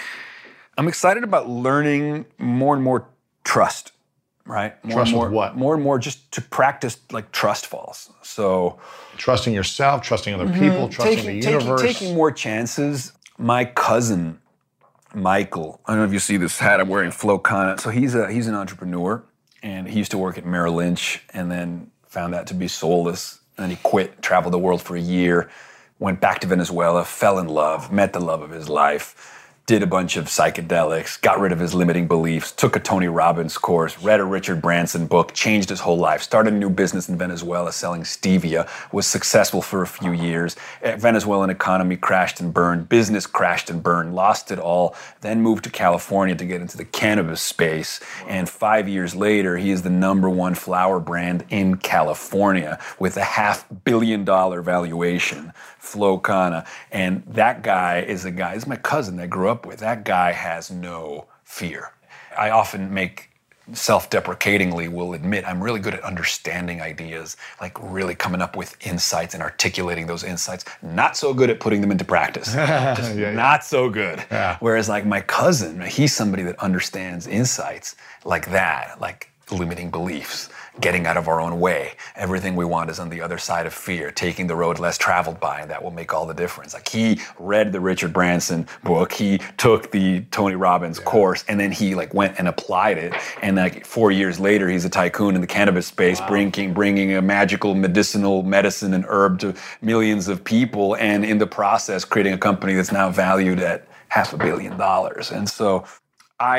I'm excited about learning more and more trust, right? Trust with what? More and more just to practice like trust falls. So trusting yourself, trusting other people, trusting the universe. Taking more chances. My cousin, Michael, I don't know if you see this hat I'm wearing, Flo Khanna. So he's an entrepreneur, and he used to work at Merrill Lynch and then found that to be soulless. And then he quit, traveled the world for a year, went back to Venezuela, fell in love, met the love of his life, did a bunch of psychedelics, got rid of his limiting beliefs, took a Tony Robbins course, read a Richard Branson book, changed his whole life, started a new business in Venezuela selling stevia, was successful for a few years. Venezuelan economy crashed and burned, business crashed and burned, lost it all, then moved to California to get into the cannabis space. And 5 years later, he is the #1 flower brand in California with a $500 million valuation. Flo Khanna. And that guy is my cousin that I grew up with. That guy has no fear. I often self-deprecatingly will admit I'm really good at understanding ideas, like really coming up with insights and articulating those insights. Not so good at putting them into practice. Not so good. Yeah. Whereas like my cousin, he's somebody that understands insights like that, like limiting beliefs, getting out of our own way. Everything we want is on the other side of fear, taking the road less traveled by, and that will make all the difference. Like he read the Richard Branson book, he took the Tony Robbins course, and then he like went and applied it. And like 4 years later, he's a tycoon in the cannabis space, bringing a magical medicinal medicine and herb to millions of people, and in the process, creating a company that's now valued at $500 million. And so I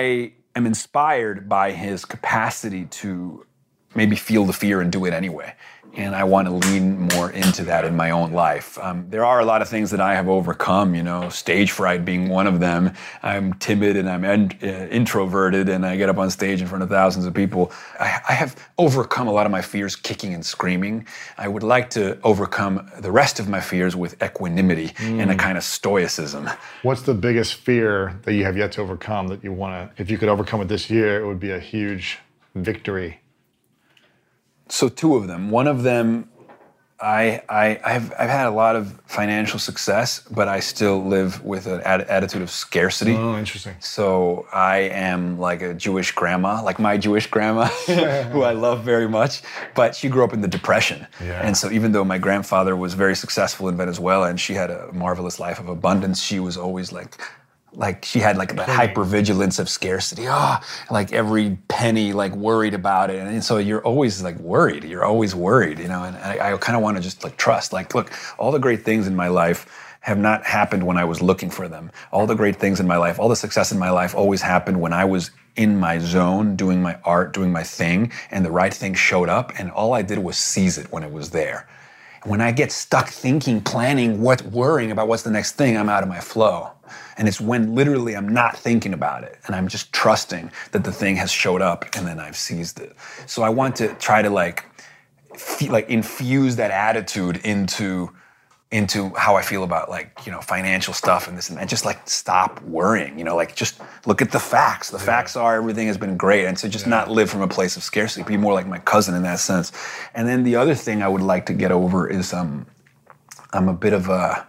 am inspired by his capacity to maybe feel the fear and do it anyway. And I want to lean more into that in my own life. There are a lot of things that I have overcome, stage fright being one of them. I'm timid and I'm introverted, and I get up on stage in front of thousands of people. I have overcome a lot of my fears kicking and screaming. I would like to overcome the rest of my fears with equanimity and a kind of stoicism. What's the biggest fear that you have yet to overcome that you want to, if you could overcome it this year, it would be a huge victory? So two of them. One of them, I've had a lot of financial success, but I still live with an attitude of scarcity. Oh, interesting. So I am like a Jewish grandma, like my Jewish grandma, who I love very much, but she grew up in the Depression. Yeah. And so even though my grandfather was very successful in Venezuela and she had a marvelous life of abundance, she was always like she had like the hypervigilance of scarcity. Like every penny, like worried about it. And so you're always like worried. You're always worried, And I kind of want to just like trust. Like, look, all the great things in my life have not happened when I was looking for them. All the great things in my life, all the success in my life always happened when I was in my zone, doing my art, doing my thing, and the right thing showed up, and all I did was seize it when it was there. When I get stuck thinking, planning, worrying about what's the next thing, I'm out of my flow. And it's when literally I'm not thinking about it and I'm just trusting that the thing has showed up and then I've seized it. So I want to try to infuse that attitude into how I feel about financial stuff and this and that. Just like stop worrying, just look at the facts. The facts are everything has been great. And so just not live from a place of scarcity, be more like my cousin in that sense. And then the other thing I would like to get over is I'm a bit of a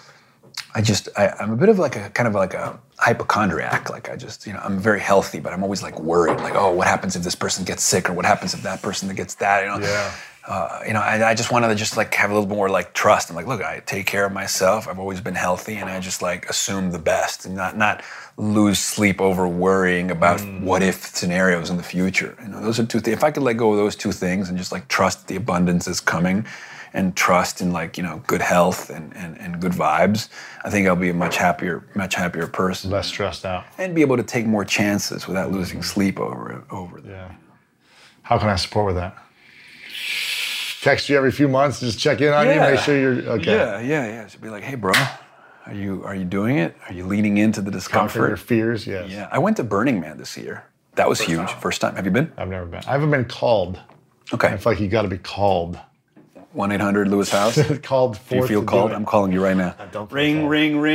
hypochondriac. Like I'm very healthy, but I'm always like worried. Like, oh, what happens if this person gets sick, or what happens if that person gets that? I just want to just like have a little bit more like trust. I'm like, look, I take care of myself. I've always been healthy, and I just like assume the best, and not lose sleep over worrying about what if scenarios in the future. Those are two things. If I could let go of those two things and just like trust the abundance is coming, and trust in good health and good vibes, I think I'll be a much happier person. Less stressed out. And be able to take more chances without losing sleep over that. Yeah. How can I support with that? Text you every few months, just check in on you, make sure you're okay. Yeah. So be like, hey bro, are you doing it? Are you leaning into the discomfort? Conquer your fears, yes. Yeah. I went to Burning Man this year. That was huge. First time. Have you been? I've never been. I haven't been called. Okay. I feel like you got to be called. 1-800-Lewis House. Called. Do you feel called? I'm calling you right now. Ring.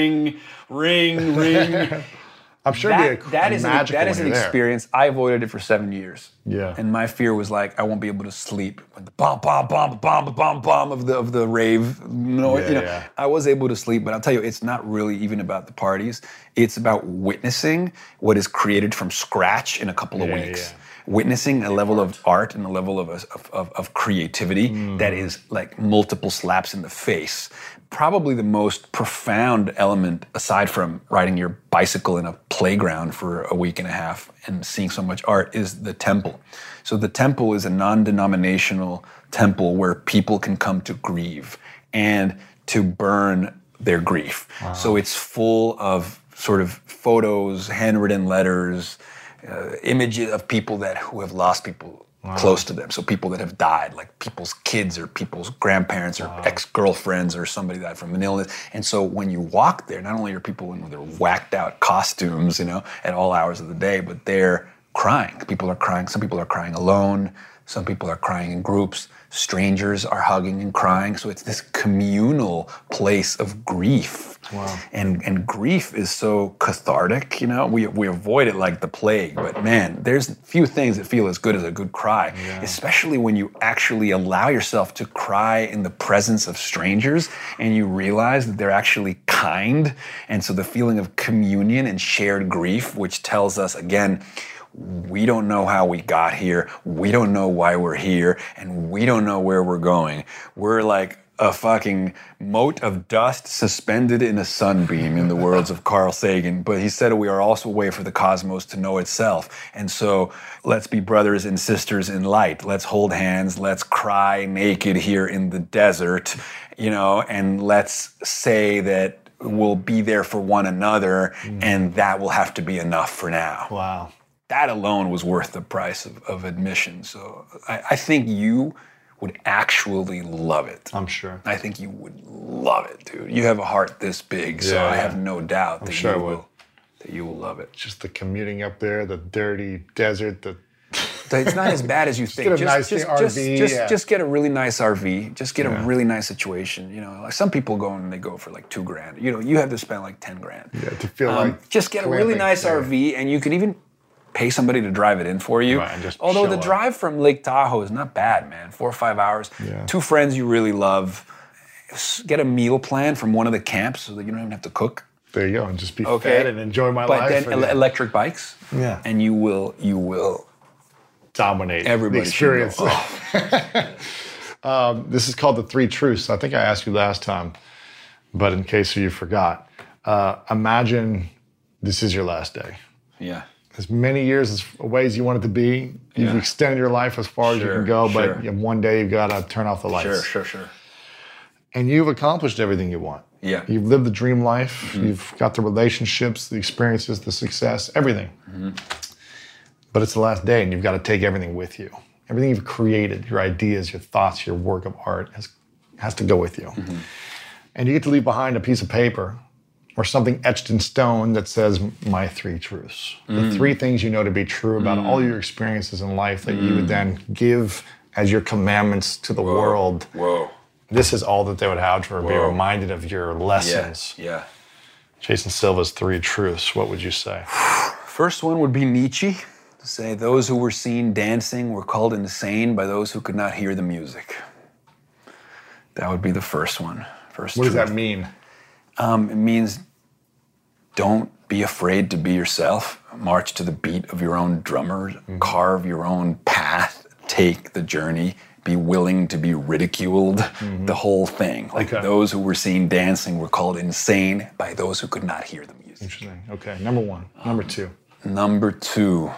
I'm sure that is an experience. I avoided it for 7 years. Yeah. And my fear was like I won't be able to sleep when the bomb of the rave. I was able to sleep, but I'll tell you, it's not really even about the parties. It's about witnessing what is created from scratch in a couple of weeks. Yeah. Witnessing a level of art and a level of creativity that is like multiple slaps in the face. Probably the most profound element, aside from riding your bicycle in a playground for a week and a half and seeing so much art, is the temple. So the temple is a non-denominational temple where people can come to grieve and to burn their grief. Wow. So it's full of sort of photos, handwritten letters, images of people who have lost people close to them. So people that have died, like people's kids or people's grandparents or ex-girlfriends or somebody died from an illness. And so when you walk there, not only are people in their whacked out costumes, at all hours of the day, but they're crying. People are crying. Some people are crying alone. Some people are crying in groups. Strangers are hugging and crying. So it's this communal place of grief. Wow. And grief is so cathartic, We avoid it like the plague, but man, there's few things that feel as good as a good cry, especially when you actually allow yourself to cry in the presence of strangers and you realize that they're actually kind. And so the feeling of communion and shared grief, which tells us, again, we don't know how we got here, we don't know why we're here, and we don't know where we're going. We're like a fucking mote of dust suspended in a sunbeam, in the words of Carl Sagan. But he said we are also a way for the cosmos to know itself. And so let's be brothers and sisters in light. Let's hold hands. Let's cry naked here in the desert, and let's say that we'll be there for one another, and that will have to be enough for now. Wow. that alone was worth the price of admission. So I think you would actually love it. I'm sure. I think you would love it, dude. You have a heart this big, so I have no doubt that you will love it. Just the commuting up there, the dirty desert, It's not as bad as you think. Get a nice RV. Just get a really nice RV. Just get a really nice situation. You know, like some people go and they go for like $2,000. You know, you have to spend like $10,000. Yeah, to feel like just get a really nice RV, and you can even pay somebody to drive it in for you. Right, and just although the show up. drive from Lake Tahoe is not bad, man. 4 or 5 hours. Yeah. 2 friends you really love. Get a meal plan from one of the camps so that you don't even have to cook. There you go, and just be fed and enjoy my life. But then electric bikes. Yeah. And you will dominate everybody the experience. Oh. This is called the 3 truths. I think I asked you last time, but in case you forgot, imagine this is your last day. Yeah. As many years away as you want it to be, you've extended your life as far as you can go, but one day you've got to turn off the lights. Sure. And you've accomplished everything you want. Yeah. You've lived the dream life. You've got the relationships, the experiences, the success, everything. But it's the last day, and you've got to take everything with you. Everything you've created, your ideas, your thoughts, your work of art has to go with you. And you get to leave behind a piece of paper or something etched in stone that says, my 3 truths. The 3 things you know to be true about all your experiences in life that you would then give as your commandments to the world. Whoa. This is all that they would have to be reminded of your lessons. Yeah. Jason Silva's 3 truths, what would you say? First one would be Nietzsche. To say those who were seen dancing were called insane by those who could not hear the music. That would be the first one. What does that mean? It means don't be afraid to be yourself. March to the beat of your own drummer. Carve your own path. Take the journey. Be willing to be ridiculed. The whole thing. Like those who were seen dancing were called insane by those who could not hear the music. Interesting. Okay, number 1. Number 2. Number two.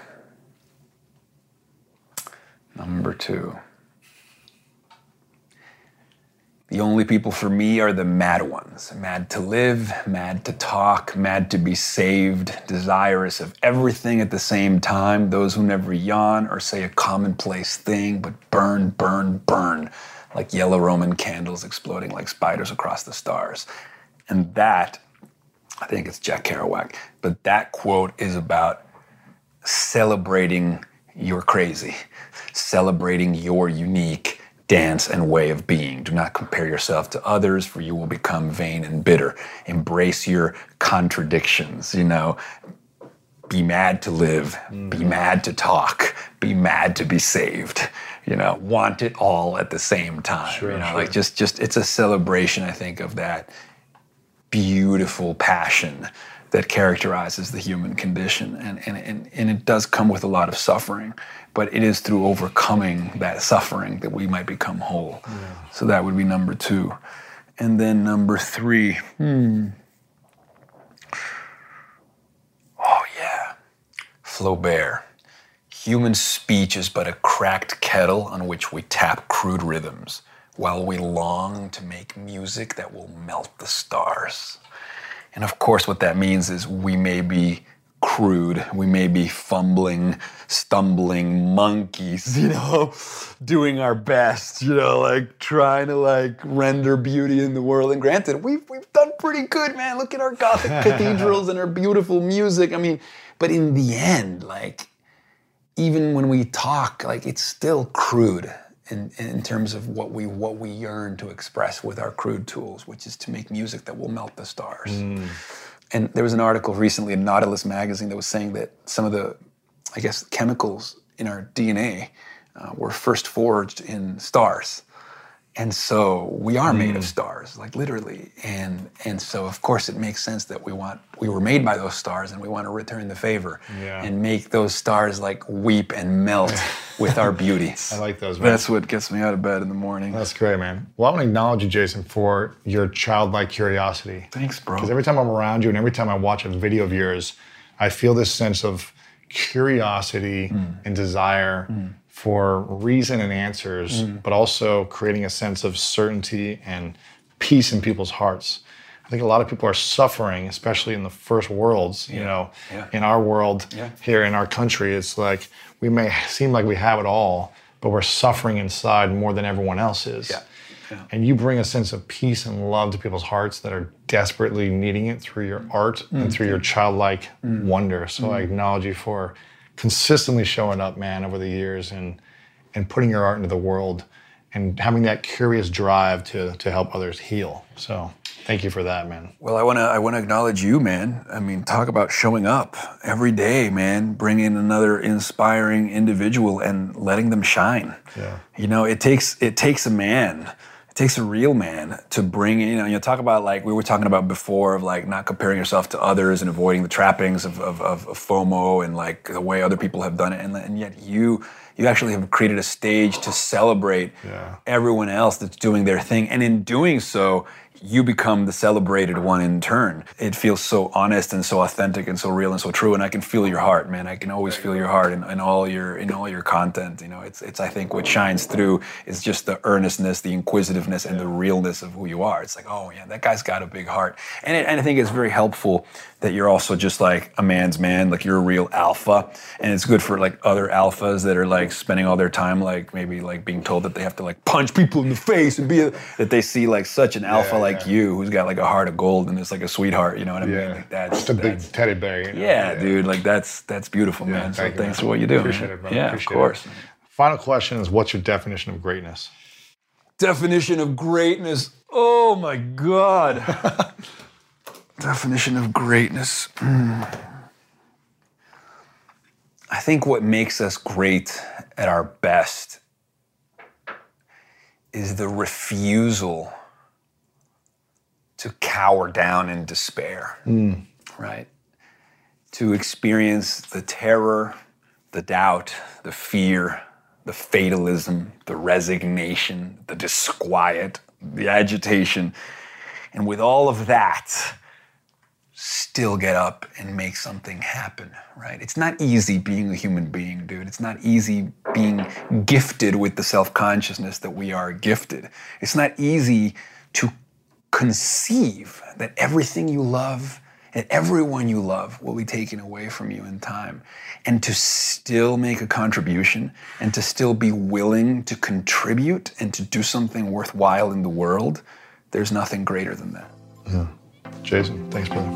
The only people for me are the mad ones. Mad to live, mad to talk, mad to be saved, desirous of everything at the same time. Those who never yawn or say a commonplace thing, but burn, burn, burn, like yellow Roman candles exploding like spiders across the stars. And that, I think it's Jack Kerouac, but that quote is about celebrating your crazy, celebrating your unique dance and way of being. Do not compare yourself to others, for you will become vain and bitter. Embrace your contradictions, you know. Be mad to live, be mad to talk, be mad to be saved. You know, want it all at the same time. Like just it's a celebration, I think, of that beautiful passion that characterizes the human condition. And it does come with a lot of suffering, but it is through overcoming that suffering that we might become whole. Yeah. So that would be number two. And then number three, oh yeah, Flaubert. Human speech is but a cracked kettle on which we tap crude rhythms, while we long to make music that will melt the stars. And of course, what that means is we may be crude, we may be fumbling, stumbling monkeys, you know, doing our best, you know, like trying to like render beauty in the world. And granted, we've done pretty good, man. Look at our Gothic cathedrals and our beautiful music. I mean, but in the end, like, even when we talk, like, it's still crude in terms of what we yearn to express with our crude tools, which is to make music that will melt the stars. And there was an article recently in Nautilus magazine that was saying that some of the, I guess, chemicals in our DNA were first forged in stars. And so we are made of stars, like literally. And so of course it makes sense that we were made by those stars and we want to return the favor and make those stars like weep and melt with our beauty. I like those, man. That's what gets me out of bed in the morning. That's great, man. Well, I want to acknowledge you, Jason, for your childlike curiosity. Thanks, bro. Because every time I'm around you and every time I watch a video of yours, I feel this sense of curiosity and desire for reason and answers, but also creating a sense of certainty and peace in people's hearts. I think a lot of people are suffering, especially in the first worlds, you know, in our world here in our country. It's like we may seem like we have it all, but we're suffering inside more than everyone else is. And you bring a sense of peace and love to people's hearts that are desperately needing it through your art and through your childlike wonder. So I acknowledge you for consistently showing up, man, over the years and putting your art into the world and having that curious drive to help others heal. So thank you for that, man. Well, I wanna acknowledge you, man. I mean, talk about showing up every day, man, bringing another inspiring individual and letting them shine. You know, it takes a man. It takes a real man to bring, you talk about, like we were talking about before, of like not comparing yourself to others and avoiding the trappings of FOMO and like the way other people have done it. And yet you actually have created a stage to celebrate everyone else that's doing their thing. And in doing so, you become the celebrated one in turn. It feels so honest and so authentic and so real and so true. And I can feel your heart, man. I can always feel your heart in all your content. You know, it's I think what shines through is just the earnestness, the inquisitiveness, and the realness of who you are. It's like, oh yeah, that guy's got a big heart. And I think it's very helpful that you're also just like a man's man, like you're a real alpha. And it's good for like other alphas that are like spending all their time like maybe like being told that they have to like punch people in the face and that they see like such an alpha like you who's got like a heart of gold and is like a sweetheart, you know what I mean? Like just a big teddy bear, you know? Yeah, dude, like that's beautiful, man. So thanks for what you do. Appreciate it, brother. Yeah, Appreciate of course. It. Final question is, what's your definition of greatness? Definition of greatness. Oh my God. Definition of greatness. I think what makes us great at our best is the refusal to cower down in despair, right? To experience the terror, the doubt, the fear, the fatalism, the resignation, the disquiet, the agitation, and with all of that, still get up and make something happen, right? It's not easy being a human being, dude. It's not easy being gifted with the self-consciousness that we are gifted. It's not easy to conceive that everything you love and everyone you love will be taken away from you in time, and to still make a contribution and to still be willing to contribute and to do something worthwhile in the world. There's nothing greater than that. Yeah. Jason, thanks, brother.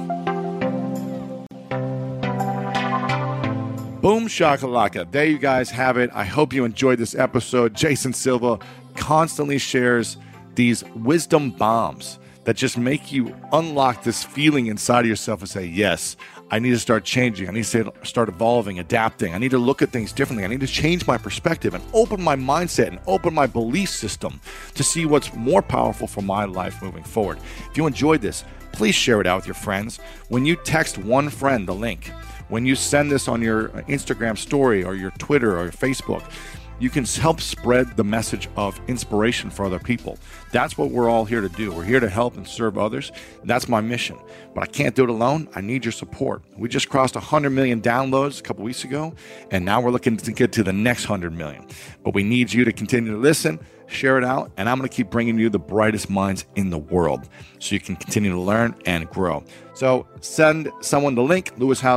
Boom shakalaka. There you guys have it. I hope you enjoyed this episode. Jason Silva constantly shares these wisdom bombs that just make you unlock this feeling inside of yourself and say, yes, I need to start changing. I need to start evolving, adapting. I need to look at things differently. I need to change my perspective and open my mindset and open my belief system to see what's more powerful for my life moving forward. If you enjoyed this, please share it out with your friends. When you text one friend the link, when you send this on your Instagram story or your Twitter or your Facebook, you can help spread the message of inspiration for other people. That's what we're all here to do. We're here to help and serve others. That's my mission. But I can't do it alone. I need your support. We just crossed 100 million downloads a couple weeks ago, and now we're looking to get to the next 100 million. But we need you to continue to listen, share it out, and I'm going to keep bringing you the brightest minds in the world so you can continue to learn and grow. So send someone the link,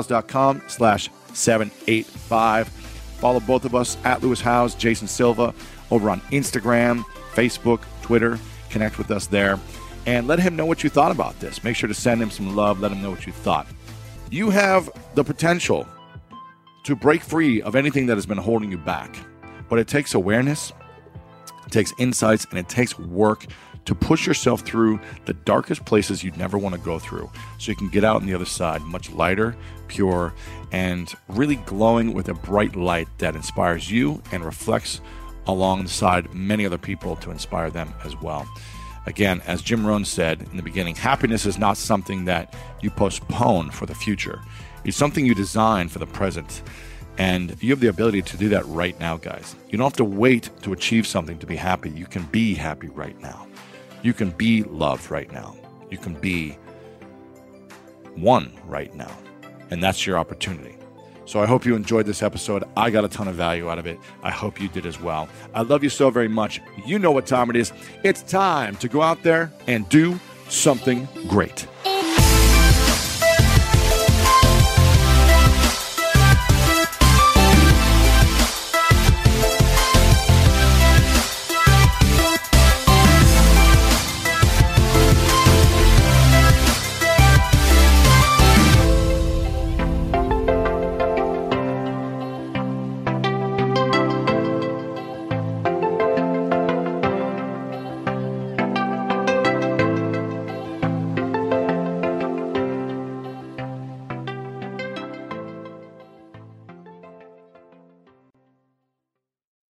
lewishowes.com/785. Follow both of us at Lewis Howes, Jason Silva, over on Instagram, Facebook, Twitter. Connect with us there. And let him know what you thought about this. Make sure to send him some love. Let him know what you thought. You have the potential to break free of anything that has been holding you back. But it takes awareness, it takes insights, and it takes work to push yourself through the darkest places you'd never want to go through so you can get out on the other side much lighter, pure, and really glowing with a bright light that inspires you and reflects alongside many other people to inspire them as well. Again, as Jim Rohn said in the beginning, happiness is not something that you postpone for the future. It's something you design for the present. And you have the ability to do that right now, guys. You don't have to wait to achieve something to be happy. You can be happy right now. You can be loved right now. You can be one right now. And that's your opportunity. So I hope you enjoyed this episode. I got a ton of value out of it. I hope you did as well. I love you so very much. You know what time it is. It's time to go out there and do something great.